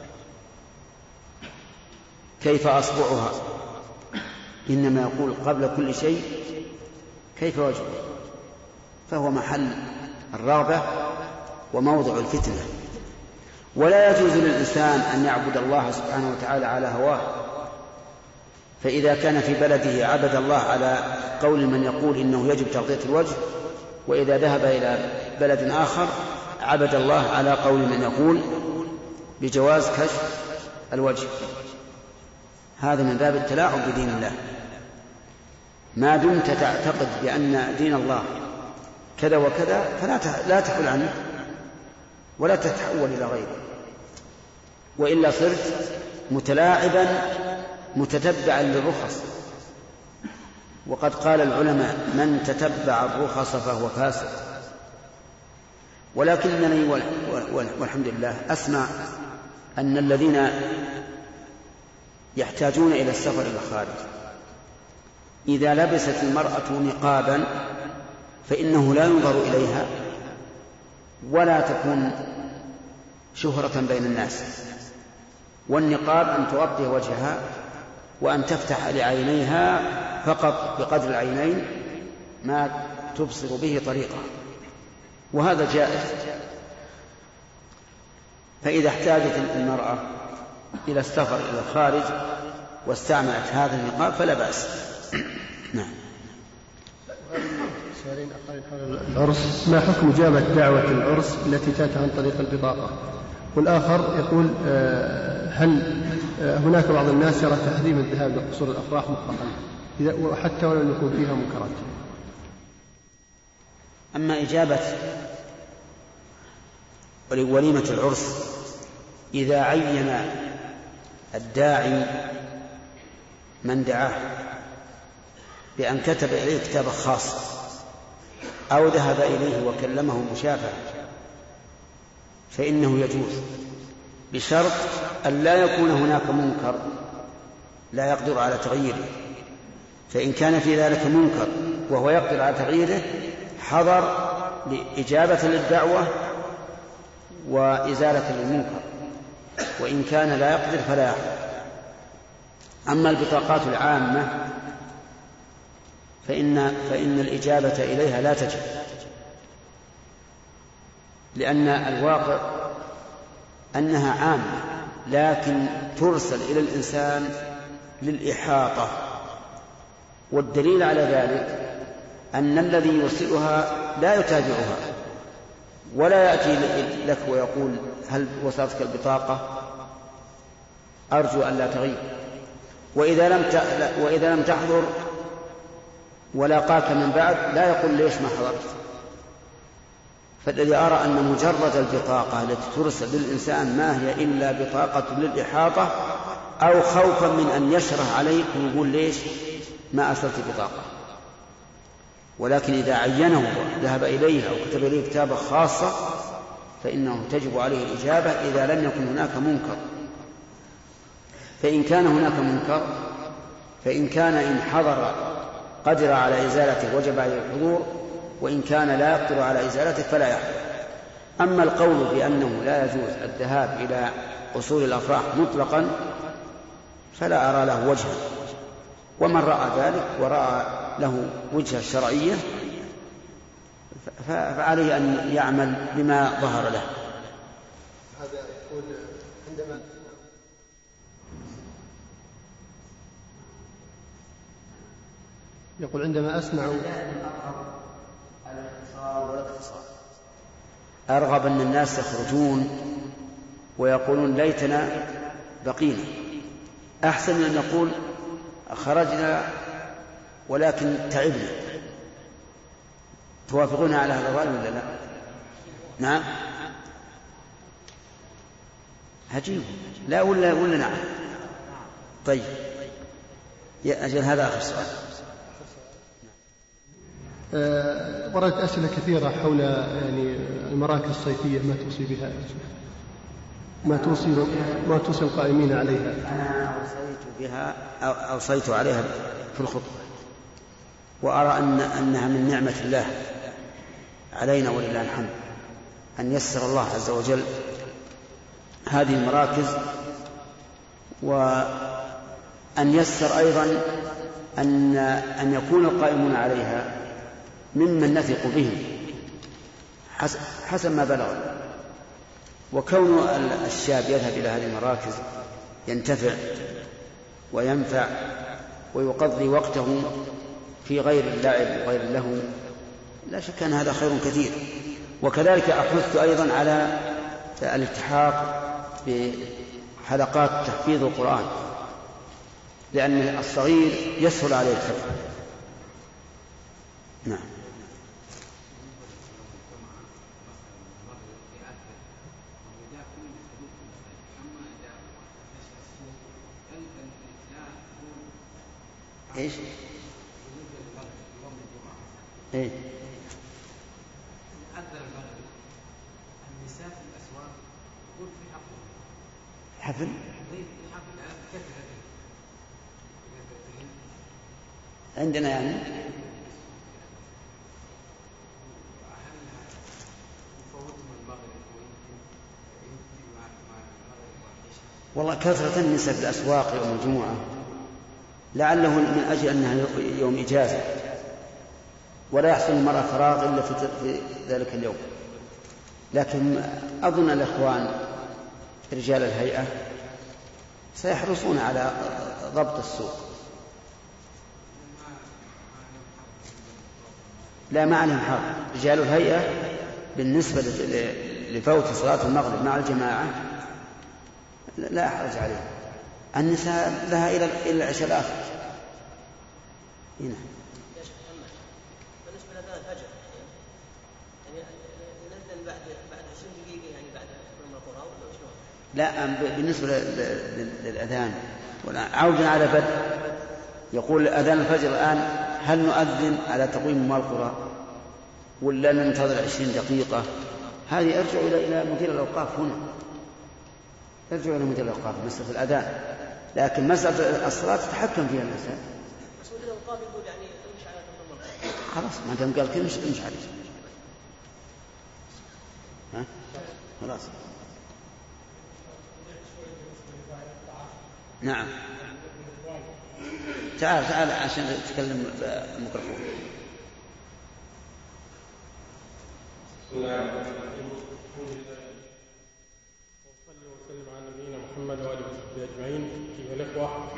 كيف أصبعها، إنما يقول قبل كل شيء كيف وجهها، فهو محل الرغبة وموضع الفتنة. ولا يجوز للإنسان أن يعبد الله سبحانه وتعالى على هواه، فإذا كان في بلده عبد الله على قول من يقول إنه يجب تغطية الوجه، وإذا ذهب إلى بلد آخر عبد الله على قول من يقول بجواز كشف الوجه. هذا من باب التلاعب بدين الله. ما دمت تعتقد بأن دين الله كذا وكذا فلا لا تحول عنه ولا تتحول إلى غيره، وإلا صرت متلاعبا متتبعا للرخص. وقد قال العلماء من تتبع الرخص فهو فاسق. ولكنني والحمد لله أسمع أن الذين يحتاجون إلى السفر إلى الخارج إذا لبست المرأة نقابا فإنه لا ينظر إليها ولا تكون شهرة بين الناس. والنقاب أن تغطي وجهها وأن تفتح لعينيها فقط بقدر العينين ما تبصر به طريقة، وهذا جائز. فإذا احتاجت المرأة إلى السفر إلى الخارج واستعملت هذا النقاب فلا بأس. نعم. سؤالين أخرين حول العرس. ما حكم إجابة دعوة العرس التي تأتي عن طريق البطاقة؟ والآخر يقول هل هناك بعض الناس يرى تحريم الذهاب لقصور الأفراح مطلقا وحتى ولم يكن فيها منكرات؟ أما إجابة وليمة العرس إذا عين الداعي من دعاه بأن كتب إليه كتابا خاصا أو ذهب إليه وكلمه مشافهة فإنه يجوز، بشرط أن لا يكون هناك منكر لا يقدر على تغييره. فإن كان في ذلك منكر وهو يقدر على تغييره حضر لإجابة للدعوة وإزالة للمنكر، وإن كان لا يقدر فلا يحضر. أما البطاقات العامة فإن, فإن الإجابة إليها لا تجب، لأن الواقع أنها عامة لكن ترسل إلى الإنسان للإحاطة. والدليل على ذلك أن الذي يرسلها لا يتابعها ولا يأتي لك ويقول هل وصلتك البطاقة؟ أرجو أن لا تغيب. وإذا لم وإذا لم تحضر ولاقاك من بعد لا يقول ليش ما حضرت. فالذي أرى أن مجرد البطاقة التي ترسل للإنسان ما هي إلا بطاقة للإحاطة أو خوفا من أن يشرح عليك ويقول ليش ما أرسلت بطاقة. ولكن إذا عينه ذهب إليها أو كتب إليه كتابة خاصة فإنه تجب عليه الإجابة إذا لم يكن هناك منكر. فإن كان هناك منكر فإن كان إن حضر قدر على إزالته وجب عليه الحضور، وإن كان لا يقدر على إزالته فلا يحضر. أما القول بأنه لا يجوز الذهاب إلى قصور الأفراح مطلقا فلا أرى له وجها، ومن رأى ذلك ورأى له وجهة شرعية فعليه أن يعمل بما ظهر له. هذا يقول عندما يقول عندما أسمع أرغب أن الناس يخرجون ويقولون ليتنا بقينا، أحسن من أن نقول خرجنا ولكن تعبنا. توافقون على هذا الرأي ولا لا؟ نعم هجيب لا ولا ولا نعم. طيب يا أجل هذا آخر سؤال. أه وردت أسئلة كثيرة حول يعني المراكز الصيفية، ما توصي بها، ما توصي ما توصي القائمين عليها. أنا أوصيت بها أو أوصيت عليها في الخطبة، وأرى أن أنها من نعمة الله علينا ولله الحمد أن يسر الله عز وجل هذه المراكز، وأن يسر أيضا أن أن يكون القائمون عليها ممن نثق بهم حسب ما بلغ. وكون الشاب يذهب إلى هذه المراكز ينتفع وينفع ويقضي وقته في غير اللعب وغير اللهو، لا شك أن هذا خير كثير. وكذلك أحث أيضا على الالتحاق بحلقات تحفيظ القرآن، لأن الصغير يسهل عليه الحفظ. نعم. ايش؟ ايه؟ النساء في الأسواق يقول في حفل حفل؟ عندنا يعني والله كثرة النساء في الأسواق يوم الجمعة لعله من أجل أنها يوم إجازة، ولا يحصل المرأة فراغ إلا في ذلك اليوم. لكن أظن الإخوان رجال الهيئة سيحرصون على ضبط السوق. لا معنى حق رجال الهيئة بالنسبة لفوت صلاة المغرب مع الجماعة لا أحرج عليه. النساء لها إلى إلى العشاء الآخر. هنا بالنسبة لأذان الفجر يعني نأذن بعد بعد عشرين دقيقة يعني بعد أم القرى ولا شلون؟ لا بالنسبة للأذان عودا على بدء يقول أذان الفجر الآن، هل نؤذن على تقويم أم القرى ولا ننتظر عشرين دقيقة؟ هذه أرجع إلى إلى مدير الأوقاف هنا، يرجع إلى مدير الأوقاف مسألة الأذان، لكن مسألة الصلاة تتحكم فيها النساء. بس مدير الأوقاف يقول يعني امشي على تقويم القرى. خلاص ما دام قال كل امشي امشي عليه. ها خلاص. نعم تعال تعال عشان تتكلم بالميكروفون. بسم الله الرحمن الرحيم. وصلي وسلم على نبينا محمد وآله وصحبه أجمعين. أيها الأخوة،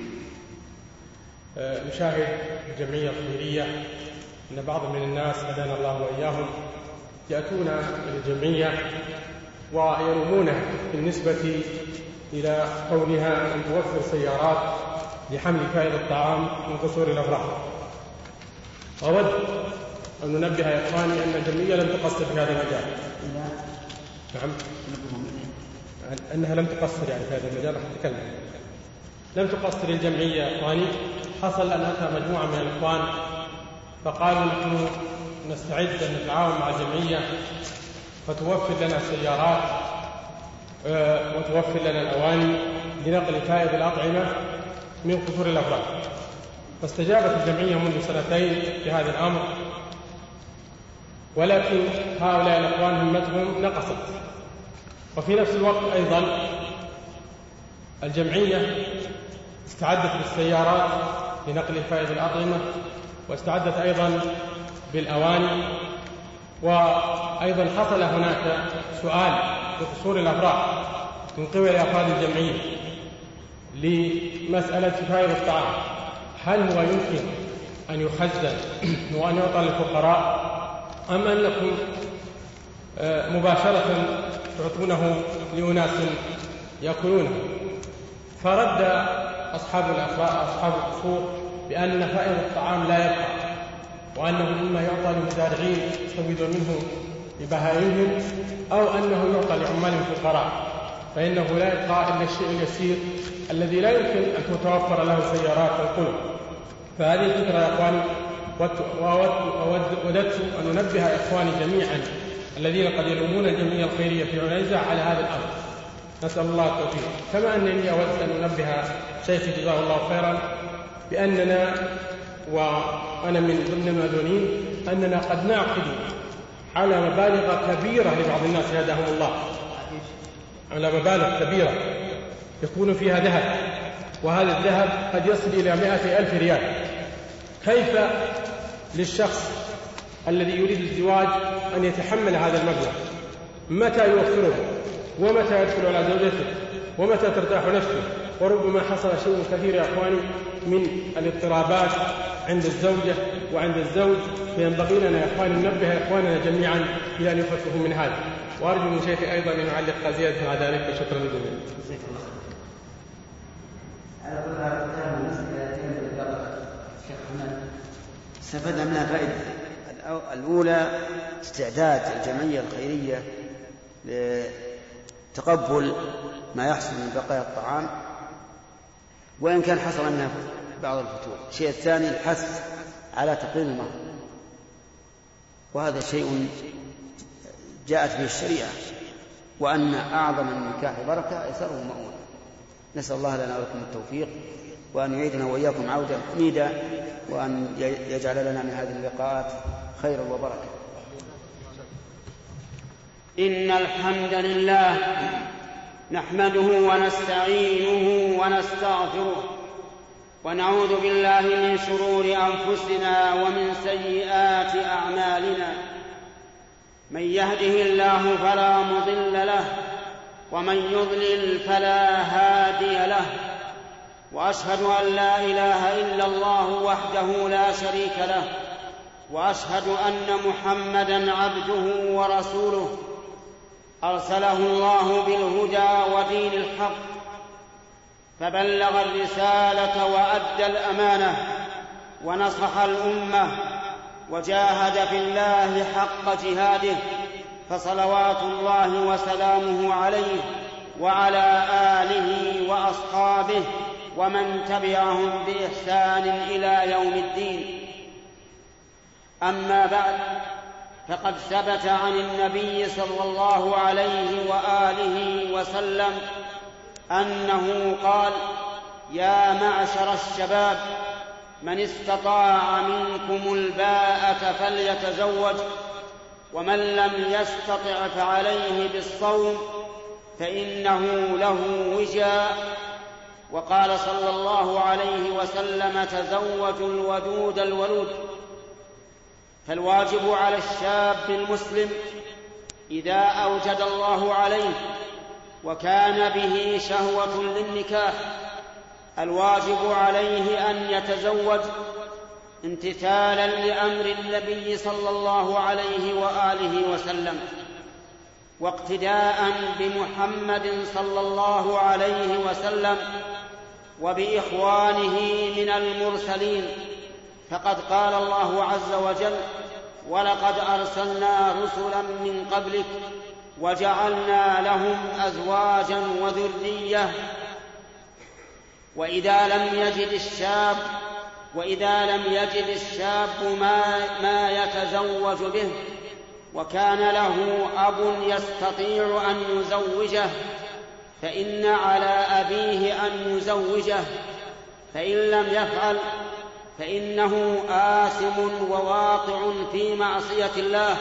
نشاهد الجمعية الخيرية أن بعض من الناس هدانا الله وإياهم يأتون إلى الجمعية ويلومونها بالنسبة إلى كونها أن توفر سيارات لحمل فائض الطعام من قصور الأفراح. أود أن ننبه يا إخواني أن الجمعية لم تقصر في هذا المجال. نعم أنها لم تقصر يعني في هذا المجال. راح نتكلم. لم تقصر الجمعية يا إخواني. حصل أن أتى مجموعة من الإخوان فقالوا نحن نستعد أن نتعاون مع الجمعية فتوفر لنا سيارات وتوفر لنا الأواني لنقل فائض الأطعمة من قصور الأفراد. فاستجابت الجمعية منذ سنتين بهذا الأمر، ولكن هؤلاء الأخوان همتهم نقصت. وفي نفس الوقت أيضا الجمعية استعدت بالسيارات لنقل فائض الأطعمة، واستعدت أيضا بالأواني، وأيضا حصل هناك سؤال بقصور الأفراد من قبل أفراد الجمعية لمسألة فائض الطعام، هل هو يمكن أن يخزن وأن يعطى للفقراء أم أنكم مباشرة تعطونه لأناس يأكلونه؟ فرد أصحاب الأفراد أصحاب القصور بأن فائض الطعام لا يبقى، وأنه إما يعطى للمزارعين يستفيدون منه لبهائمهم، أو أنه يعطى لعمال الفقراء، فإنه لا يبقى إلا الشيء اليسير الذي لا يمكن أن تتوفر له سيارات القلب. فهذه الفكرة يا أخواني ووددت أن أنبه إخواني جميعا الذين قد يلومون الجمعية الخيرية في عنيزة على هذا الأمر، نسأل الله التوفيق. كما أنني أود أن أنبه شيخي جزاه الله خيرا بأننا، وأنا من ضمن المأذونين، أننا قد نعقد على مبالغ كبيرة لبعض الناس هداهم الله، على مبالغ كبيرة يكون فيها ذهب، وهذا الذهب قد يصل إلى مائة ألف ريال. كيف للشخص الذي يريد الزواج أن يتحمل هذا المبلغ؟ متى يوفره؟ ومتى يدخل على زوجته؟ ومتى ترتاح نفسه؟ وربما حصل شيء كثير يا أخواني من الاضطرابات عند الزوجة وعند الزوج، فينبغي لنا يا أخواني ننبه إخواننا جميعا إلى أن يخففوا من هذا. وأرجو من شيخي أيضا أن يعلق زيادة على ذلك. شكرا للجميع. على كل هذا الشيخ محمد استفدنا منها فائدة. الأولى استعداد الجمعية الخيرية لتقبل ما يحصل من بقايا الطعام وإن كان حصل منها بعض الفتور. الشيء الثاني الحث على تقليل المهر، وهذا شيء جاءت به الشريعة، وأن أعظم النكاح بركة أيسره مؤونة. نسأل الله لنا ولكم التوفيق، وأن يعيدنا وإياكم عودة حميدة، وأن يجعل لنا من هذه اللقاءات خيرا وبركة. إن الحمد لله نحمده ونستعينه ونستغفره، ونعوذ بالله من شرور أنفسنا ومن سيئات أعمالنا. من يهده الله فلا مضل له، ومن يضلل فلا هادي له، وأشهد أن لا إله إلا الله وحده لا شريك له، وأشهد أن محمدًا عبده ورسوله أرسله الله بالهدى ودين الحق، فبلغ الرسالة وأدى الأمانة ونصح الأمة وجاهد في الله حق جهاده، فصلوات الله وسلامه عليه وعلى آله وأصحابه ومن تبعهم بإحسان إلى يوم الدين. أما بعد، فقد ثبت عن النبي صلى الله عليه وآله وسلم أنه قال: يا معشر الشباب، من استطاع منكم الباءة فليتزوج، ومن لم يستطع فعليه بالصوم فإنه له وجاء. وقال صلى الله عليه وسلم: تزوجوا الودود الولود. فالواجب على الشاب المسلم إذا أوجد الله عليه وكان به شهوة للنكاح، الواجب عليه أن يتزوج امتثالا لأمر النبي صلى الله عليه وآله وسلم، واقتداء بمحمد صلى الله عليه وسلم وبإخوانه من المرسلين. فقد قال الله عز وجل: ولقد أرسلنا رسلا من قبلك وجعلنا لهم أزواجا وذرية. وإذا لم يجد الشاب وإذا لم يجد الشاب ما, ما يتزوج به، وكان له أب يستطيع أن يزوجه، فإن على أبيه أن يزوجه، فإن لم يفعل فإنه آثم وواقع في معصية الله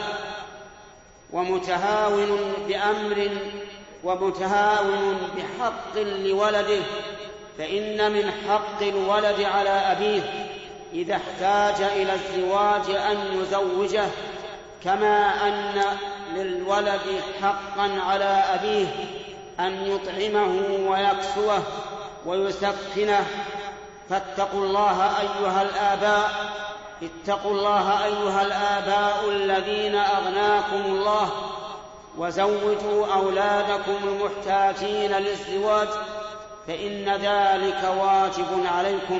ومتهاون بأمر ومتهاون بحق لولده، فإن من حق الولد على أبيه إذا احتاج إلى الزواج أن يزوجه، كما أن للولد حقا على أبيه أن يطعمه ويكسوه ويسكنه. فاتقوا الله أيها الآباء اتقوا الله أيها الآباء الذين أغناكم الله، وزوجوا أولادكم المحتاجين للزواج، فإن ذلك واجب عليكم.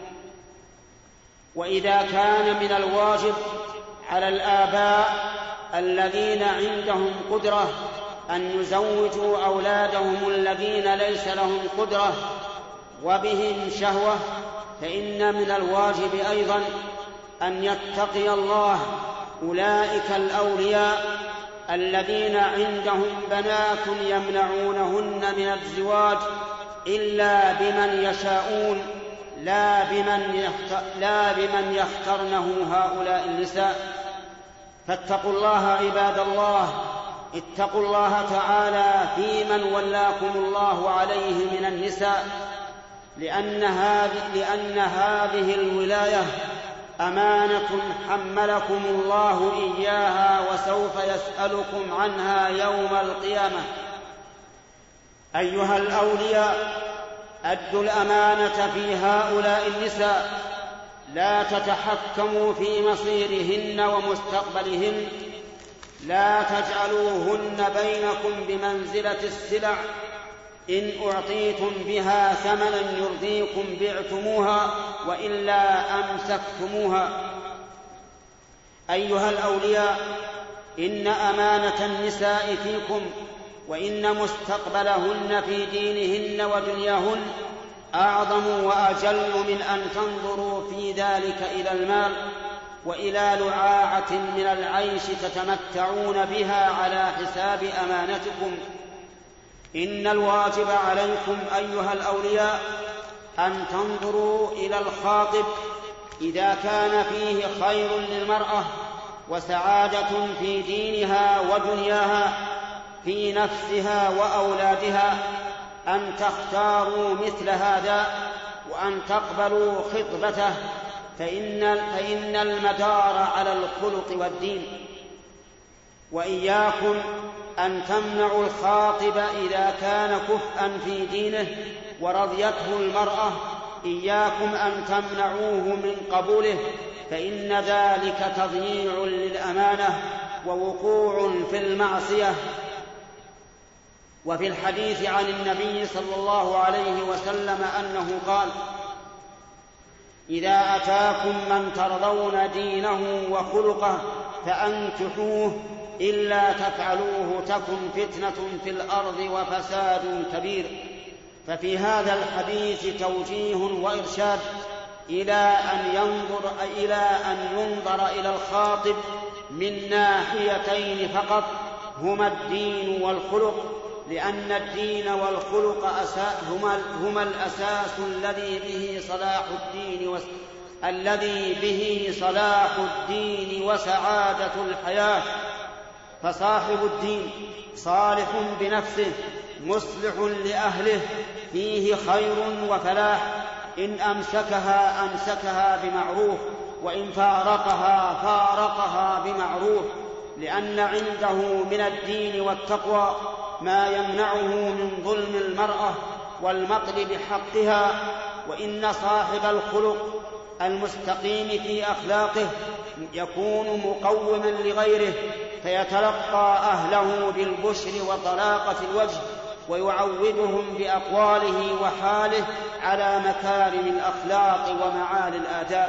وإذا كان من الواجب على الآباء الذين عندهم قدرة أن يزوجوا أولادهم الذين ليس لهم قدرة وبهم شهوة، فإن من الواجب أيضا أن يتقي الله أولئك الأولياء الذين عندهم بنات يمنعونهن من الزواج إلا بمن يشاءون لا بمن, لا بمن يخترنه هؤلاء النساء. فاتقوا الله عباد الله، اتقوا الله تعالى في من ولاكم الله عليه من النساء، لأن هذه, لأن هذه الولاية أمانة حملكم الله إياها وسوف يسألكم عنها يوم القيامة. أيها الأولياء، أدوا الأمانة في هؤلاء النساء، لا تتحكموا في مصيرهن ومستقبلهن، لا تجعلوهن بينكم بمنزلة السلع، إن أعطيتم بها ثمنا يرضيكم بعتموها وإلا أمسكتموها. أيها الأولياء، إن أمانة النساء فيكم وإن مستقبلهن في دينهن ودنياهن أعظم وأجل من أن تنظروا في ذلك إلى المال وإلى لعاعة من العيش تتمتعون بها على حساب أمانتكم. إن الواجب عليكم أيها الأولياء أن تنظروا إلى الخاطب إذا كان فيه خير للمرأة وسعادة في دينها ودنياها في نفسها وأولادها أن تختاروا مثل هذا وأن تقبلوا خطبته، فإن, فإن المدار على الخلق والدين. وإياكم أن تمنعوا الخاطب إذا كان كفءا في دينه ورضيته المرأة، إياكم أن تمنعوه من قبوله، فإن ذلك تضييع للأمانة ووقوع في المعصية. وفي الحديث عن النبي صلى الله عليه وسلم أنه قال: إذا أتاكم من ترضون دينه وخلقه فأنكحوه، إلا تفعلوه تكن فتنة في الأرض وفساد كبير. ففي هذا الحديث توجيه وإرشاد إلى أن ينظر إلى أن ينظر إلى الخاطب من ناحيتين فقط، هما الدين والخلق، لأن الدين والخلق هما, هما الأساس الذي به صلاح الدين وس... الذي به صلاح الدين وسعادة الحياة. فصاحب الدين صالح بنفسه مصلح لأهله، فيه خير وفلاح، إن أمسكها أمسكها بمعروف، وإن فارقها فارقها بمعروف، لأن عنده من الدين والتقوى ما يمنعه من ظلم المرأة والمطل بحقها. وإن صاحب الخلق المستقيم في أخلاقه يكون مقوما لغيره، فيتلقى أهله بالبشر وطلاقة الوجه، ويعودهم بأقواله وحاله على مكارم الأخلاق ومعالي الآداب.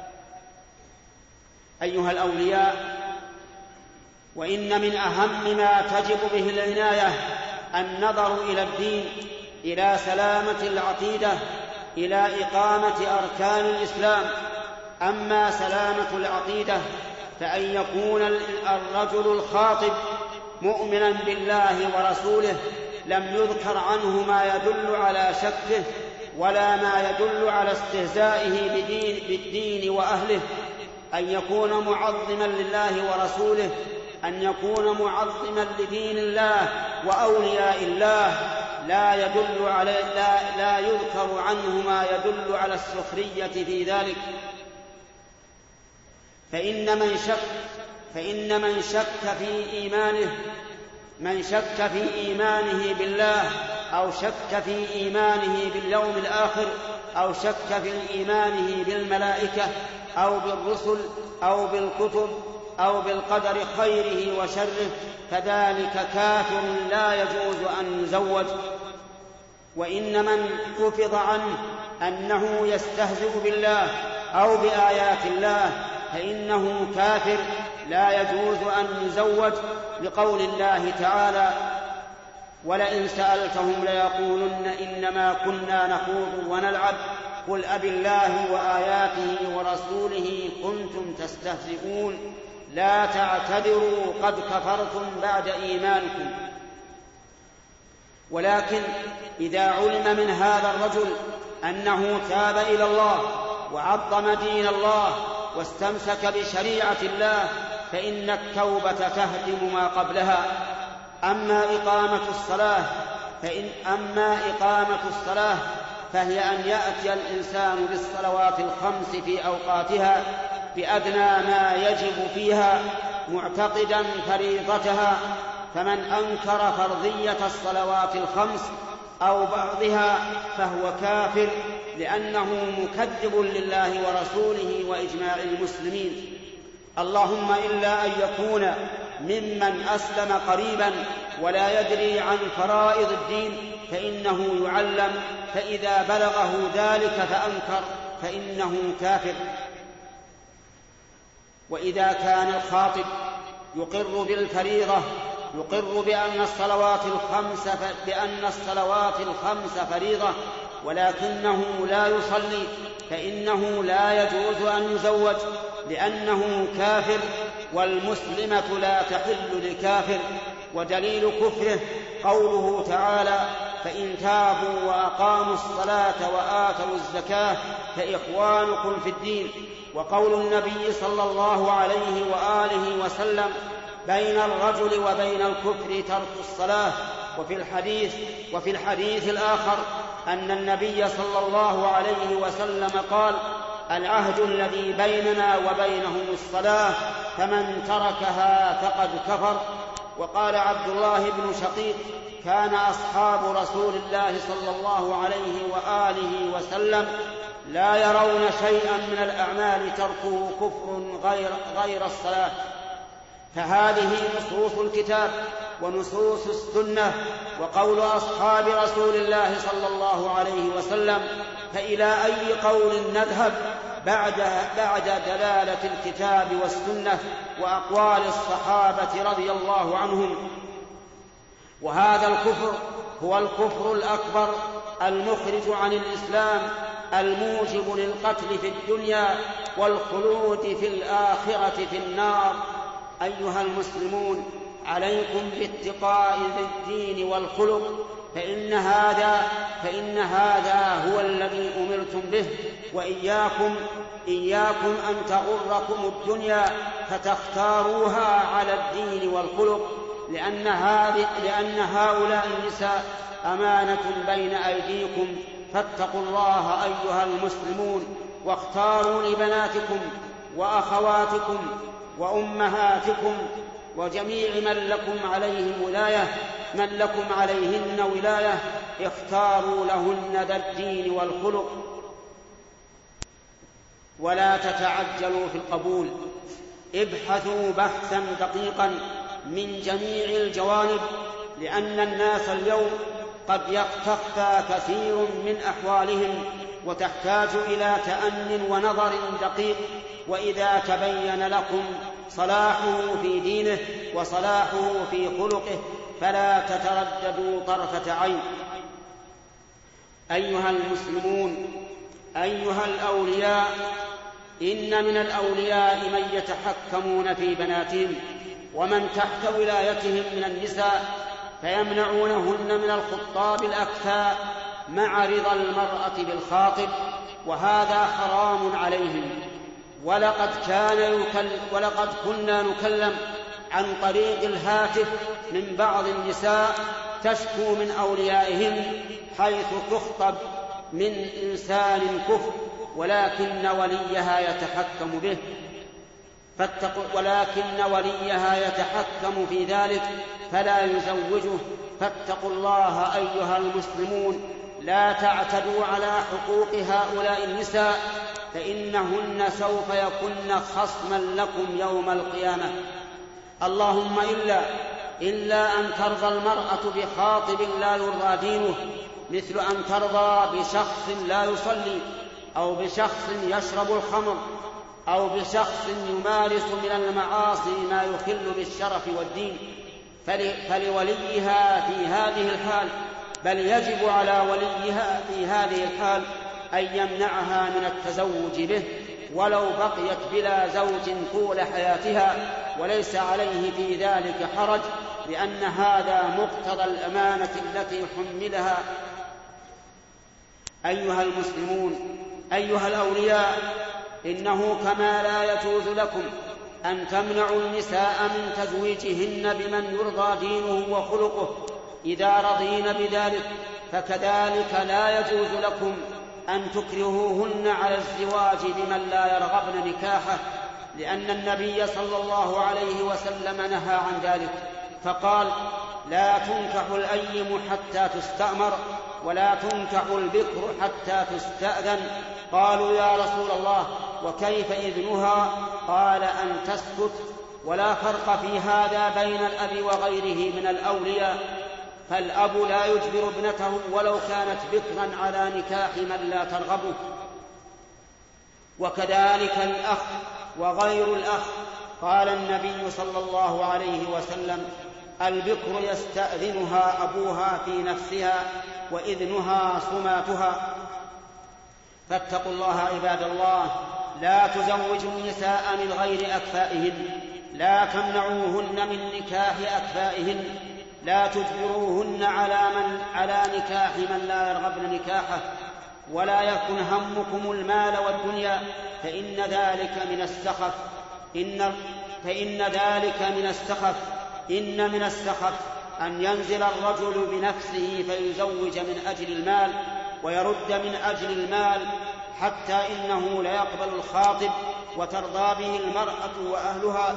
أيها الأولياء، وإن من أهم ما تجب به العناية النظر إلى الدين، إلى سلامة العقيدة، إلى إقامة أركان الإسلام. أما سلامة العقيدة فأن يكون الرجل الخاطب مؤمنا بالله ورسوله، لم يذكر عنه ما يدل على شكه ولا ما يدل على استهزائه بدين بالدين وأهله، أن يكون معظما لله ورسوله، أن يكون معظما لدين الله وأولياء الله، لا يدل على لا, لا يذكر عنه ما يدل على السخرية في ذلك. فإن من شك فإن من شك في إيمانه من شك في إيمانه بالله، أو شك في إيمانه باليوم الآخر، أو شك في إيمانه بالملائكة أو بالرسل أو بالكتب أو بالقدر خيره وشره، فذلك كافر لا يجوز أن يزوج. وإن من حفظ عنه أنه يستهزئ بالله أو بآيات الله فإنه كافر لا يجوز أن يزوج، لقول الله تعالى: ولئن سألتهم ليقولن إنما كنا نخوض ونلعب قل أبالله وآياته ورسوله كنتم تستهزئون لا تعتذروا قد كفرتم بعد إيمانكم. ولكن إذا علم من هذا الرجل أنه تاب إلى الله وعظم دين الله واستمسك بشريعة الله فإن التوبة تهدم ما قبلها. أما إقامة الصلاة فإن أما إقامة الصلاة فهي أن يأتي الإنسان بالصلوات الخمس في أوقاتها بأدنى ما يجب فيها معتقدا فريضتها. فمن أنكر فرضية الصلوات الخمس أو بعضها فهو كافر لأنه مكذب لله ورسوله وإجماع المسلمين، اللهم إلا أن يكون ممن أسلم قريبا ولا يدري عن فرائض الدين فإنه يعلم، فإذا بلغه ذلك فأنكر فإنه كافر. وإذا كان الخاطب يقر بالفريضة يقر بأن الصلوات الخمس بأن الصلوات الخمس فريضة ولكنه لا يصلي فإنه لا يجوز أن يزوج لأنه كافر، والمسلمة لا تحل لكافر. ودليل كفره قوله تعالى فإن تابوا وأقاموا الصلاة وآتوا الزكاة فإخوانكم في الدين. وقول النبي صلى الله عليه وآله وسلم بين الرجل وبين الكفر ترك الصلاة. وفي الحديث وفي الحديث الآخر أن النبي صلى الله عليه وسلم قال العهد الذي بيننا وبينهم الصلاة فمن تركها فقد كفر. وقال عبد الله بن شقيق كان أصحاب رسول الله صلى الله عليه وآله وسلم لا يرون شيئا من الأعمال تركه كفر غير, غير الصلاة. فهذه نصوص الكتاب ونصوص السنة وقول أصحاب رسول الله صلى الله عليه وسلم، فإلى أي قول نذهب بعد, بعد دلالة الكتاب والسنة وأقوال الصحابة رضي الله عنهم؟ وهذا الكفر هو الكفر الأكبر المخرج عن الإسلام الموجب للقتل في الدنيا والخلود في الآخرة في النار. أيها المسلمون، عليكم باتقاء الدين والخلق، فإن هذا, فإن هذا هو الذي أمرتم به. وإياكم إياكم أن تغركم الدنيا فتختاروها على الدين والخلق، لأن, لأن هؤلاء النساء أمانة بين أيديكم، فاتقوا الله أيها المسلمون، واختاروا لبناتكم وأخواتكم وأمهاتكم وجميع من لكم عليهم ولاية من لكم عليهن ولاية اختاروا لهن ذا الدين والخلق. ولا تتعجلوا في القبول، ابحثوا بحثا دقيقا من جميع الجوانب، لأن الناس اليوم قد يختفى كثير من أحوالهم وتحتاج إلى تأن ونظر دقيق. وإذا تبين لكم صلاحه في دينه وصلاحه في خلقه فلا تترددوا طرفة عين. أيها المسلمون، أيها الأولياء، إن من الأولياء من يتحكمون في بناتهم ومن تحت ولايتهم من النساء فيمنعونهن من الخطاب الأكفاء مع رضا المرأة بالخاطب، وهذا حرام عليهم. ولقد, كان يكل ولقد كنا نكلم عن طريق الهاتف من بعض النساء تشكو من أوليائهم حيث تخطب من إنسان كفر ولكن وليها يتحكم به فاتقوا ولكن وليها يتحكم في ذلك فلا يزوجه. فاتقوا الله أيها المسلمون، لا تعتدوا على حقوق هؤلاء النساء فإنهن سوف يكن خصما لكم يوم القيامة. اللهم إلا, إلا أن ترضى المرأة بخاطب لا يرضى دينه، مثل أن ترضى بشخص لا يصلي، أو بشخص يشرب الخمر، أو بشخص يمارس من المعاصي ما يخل بالشرف والدين، فلوليها في هذه الحال بل يجب على وليها في هذه الحال أن يمنعها من التزوج به ولو بقيت بلا زوج طول حياتها، وليس عليه في ذلك حرج، لأن هذا مقتضى الأمانة التي حملها. أيها المسلمون، أيها الأولياء، إنه كما لا يجوز لكم أن تمنعوا النساء من تزويجهن بمن يرضى دينه وخلقه إذا رضين بذلك، فكذلك لا يجوز لكم أن تكرهوهن على الزواج بمن لا يرغبن نكاحه، لأن النبي صلى الله عليه وسلم نهى عن ذلك، فقال: لا تنكح الأيم حتى تستأمر، ولا تنكح البكر حتى تستأذن. قالوا: يا رسول الله، وكيف إذنها؟ قال: أن تسكت. ولا فرق في هذا بين الأب وغيره من الأولياء، فالأب لا يجبر ابنته ولو كانت بكرا على نكاح من لا ترغبه، وكذلك الأخ وغير الأخ. قال النبي صلى الله عليه وسلم: البكر يستأذنها أبوها في نفسها، وإذنها صماتها. فاتقوا الله عباد الله، لا تزوجوا النساء من غير أكفائهن، لا تمنعوهن من نكاح أكفائهن، لا تجبروهن على, من على نكاح من لا يرغبن نكاحه، ولا يكن همكم المال والدنيا، فإن ذلك من السخف. إن فإن ذلك من السخف إن من السخف أن ينزل الرجل بنفسه فيزوج من أجل المال ويرد من أجل المال، حتى إنه لا يقبل الخاطب وترضى به المرأة وأهلها،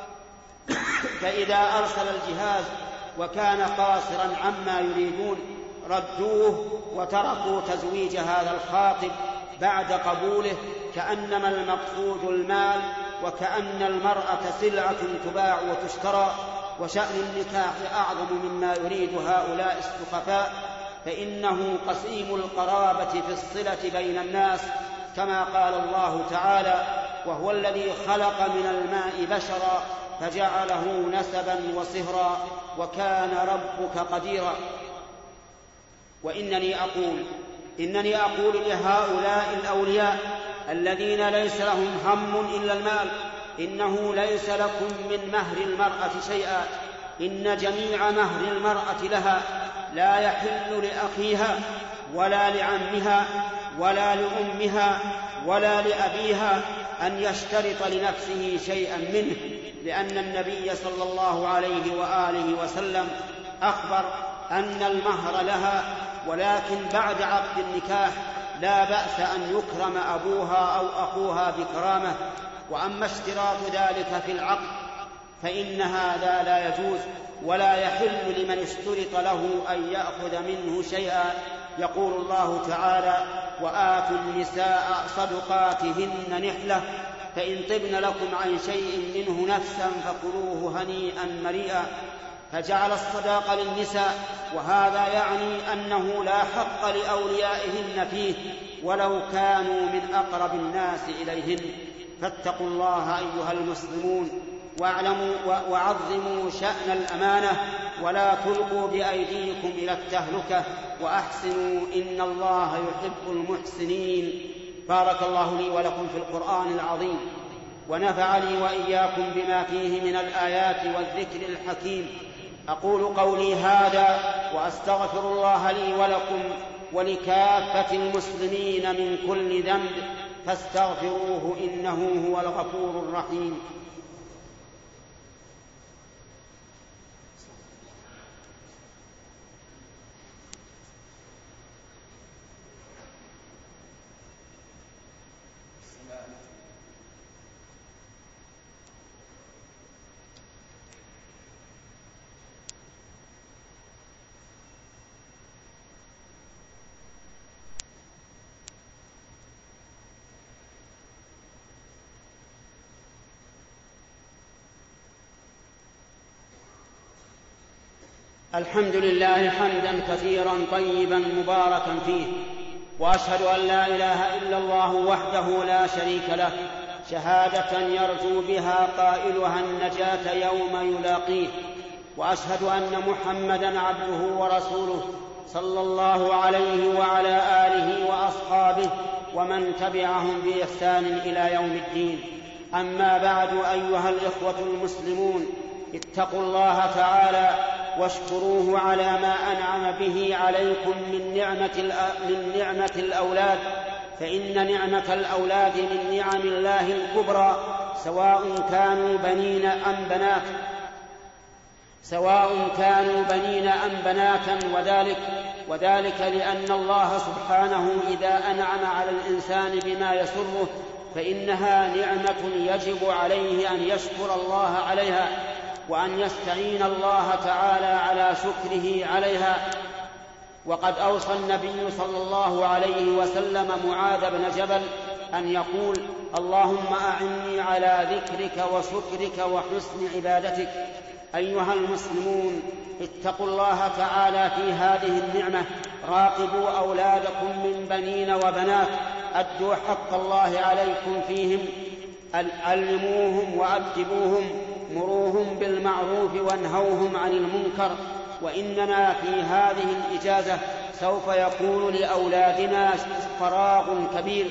فإذا أرسل الجهاز وكان قاصرا عما يريدون ردوه وتركوا تزويج هذا الخاطب بعد قبوله، كأنما المقصود المال، وكأن المرأة سلعة تباع وتشترى، وشأن النكاح أعظم مما يريد هؤلاء السخفاء، فإنه قسيم القرابة في الصلة بين الناس، كما قال الله تعالى: وهو الذي خلق من الماء بشرا فجعله نسبا وصهرا وكان ربك قديرا. وإنني أقول إنني أقول لهؤلاء الأولياء الذين ليس لهم هم إلا المال: إنه ليس لكم من مهر المرأة شيئا، إن جميع مهر المرأة لها، لا يحل لأخيها ولا لعمها ولا لأمها ولا لأبيها أن يشترط لنفسه شيئا منه، لأن النبي صلى الله عليه وآله وسلم أخبر أن المهر لها، ولكن بعد عقد النكاح لا بأس أن يكرم أبوها أو أخوها بكرامة. وأما اشتراط ذلك في العقد فإن هذا لا يجوز، ولا يحل لمن اشترط له أن يأخذ منه شيئا. يقول الله تعالى: وآتوا النساء صدقاتهن نحلة، فإن طبن لكم عن شيء منه نفسا فكلوه هنيئا مريئا. فجعل الصداق للنساء، وهذا يعني أنه لا حق لأوليائهن فيه ولو كانوا من أقرب الناس إليهن. فاتقوا الله أيها المسلمون، واعلموا وعظموا شأن الأمانة، ولا تلقوا بأيديكم إلى التهلكة، وأحسنوا إن الله يحب المحسنين. بارك الله لي ولكم في القرآن العظيم، ونفعني وإياكم بما فيه من الآيات والذكر الحكيم. أقول قولي هذا وأستغفر الله لي ولكم ولكافة المسلمين من كل ذنب، فاستغفروه إنه هو الغفور الرحيم. الحمد لله حمدا كثيرا طيبا مباركا فيه، وأشهد أن لا إله إلا الله وحده لا شريك له، شهادة يرجو بها قائلها النجاة يوم يلاقيه. وأشهد أن محمدا عبده ورسوله صلى الله عليه وعلى آله وأصحابه ومن تبعهم بإحسان إلى يوم الدين. أما بعد، أيها الإخوة المسلمون، اتقوا الله تعالى واشكروه على ما أنعم به عليكم من نعمة, من نعمة الأولاد، فإن نعمة الأولاد من نعم الله الكبرى، سواء كانوا بنين أم بنات سواء كانوا بنين أم بناتا وذلك, وذلك لأن الله سبحانه إذا أنعم على الإنسان بما يسره فإنها نعمة يجب عليه أن يشكر الله عليها، وأن يستعين الله تعالى على شكره عليها. وقد أوصى النبي صلى الله عليه وسلم معاذ بن جبل أن يقول: اللهم أعني على ذكرك وشكرك وحسن عبادتك. أيها المسلمون، اتقوا الله تعالى في هذه النعمة، راقبوا أولادكم من بنين وبنات، أدوا حق الله عليكم فيهم، علموهم وأدبوهم، مروهم بالمعروف وانهوهم عن المنكر. وإننا في هذه الإجازة سوف يكون لأولادنا فراغ كبير،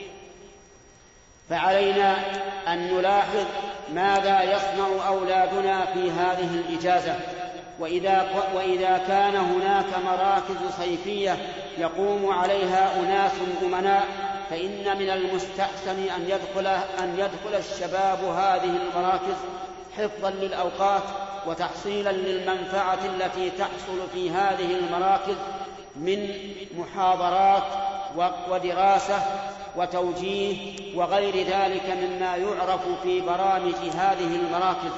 فعلينا أن نلاحظ ماذا يصنع أولادنا في هذه الإجازة. وإذا, وإذا كان هناك مراكز صيفية يقوم عليها أناس أمناء، فإن من المستحسن أن يدخل, أن يدخل الشباب هذه المراكز حفظا للأوقات وتحصيلا للمنفعة التي تحصل في هذه المراكز من محاضرات ودراسة وتوجيه وغير ذلك مما يعرف في برامج هذه المراكز.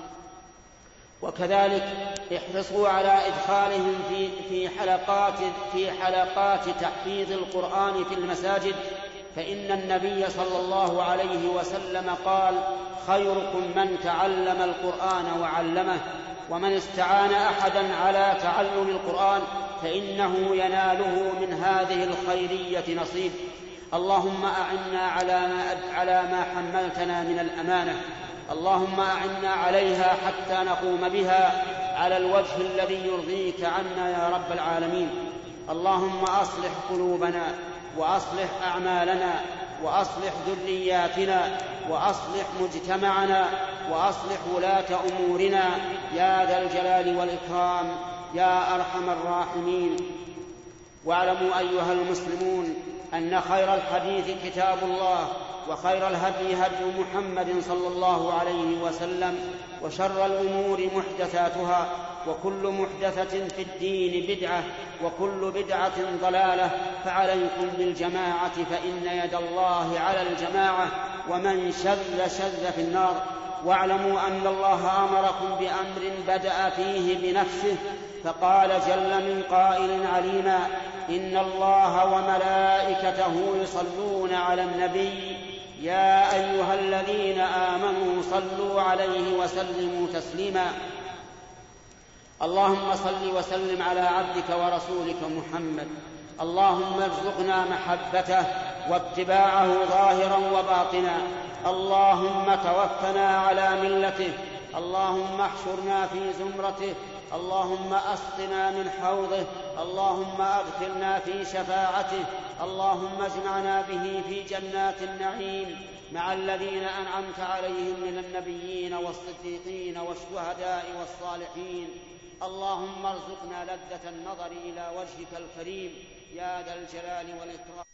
وكذلك احرصوا على إدخالهم في في حلقات في حلقات تحفيظ القرآن في المساجد، فإن النبي صلى الله عليه وسلم قال: خيركم من تعلم القرآن وعلمه، ومن استعان أحدا على تعلم القرآن فإنه يناله من هذه الخيرية نصيب. اللهم أعنا على ما, على ما حملتنا من الأمانة، اللهم أعنا عليها حتى نقوم بها على الوجه الذي يرضيك عنا يا رب العالمين. اللهم أصلح قلوبنا وأصلح أعمالنا وأصلح ذرياتنا وأصلح مجتمعنا وأصلح ولاة أمورنا يا ذا الجلال والإكرام يا أرحم الراحمين. واعلموا أيها المسلمون أن خير الحديث كتاب الله، وخير الهدي هدي محمد صلى الله عليه وسلم، وشر الأمور محدثاتها، وكل محدثة في الدين بدعة، وكل بدعة ضلالة. فعليكم بالجماعة فإن يد الله على الجماعة، ومن شذ شذ في النار. واعلموا أن الله أمركم بأمر بدأ فيه بنفسه، فقال جل من قائل عليما: إن الله وملائكته يصلون على النبي يا أيها الذين آمنوا صلوا عليه وسلموا تسليما. اللهم صل وسلم على عبدك ورسولك محمد. اللهم ارزقنا محبته واتباعه ظاهرا وباطنا. اللهم توفنا على ملته. اللهم احشرنا في زمرته. اللهم أسقنا من حوضه. اللهم أدخلنا في شفاعته. اللهم اجمعنا به في جنات النعيم مع الذين أنعمت عليهم من النبيين والصديقين والشهداء والصالحين. اللهم ارزقنا لذة النظر إلى وجهك الكريم يا ذا الجلال والإكرام.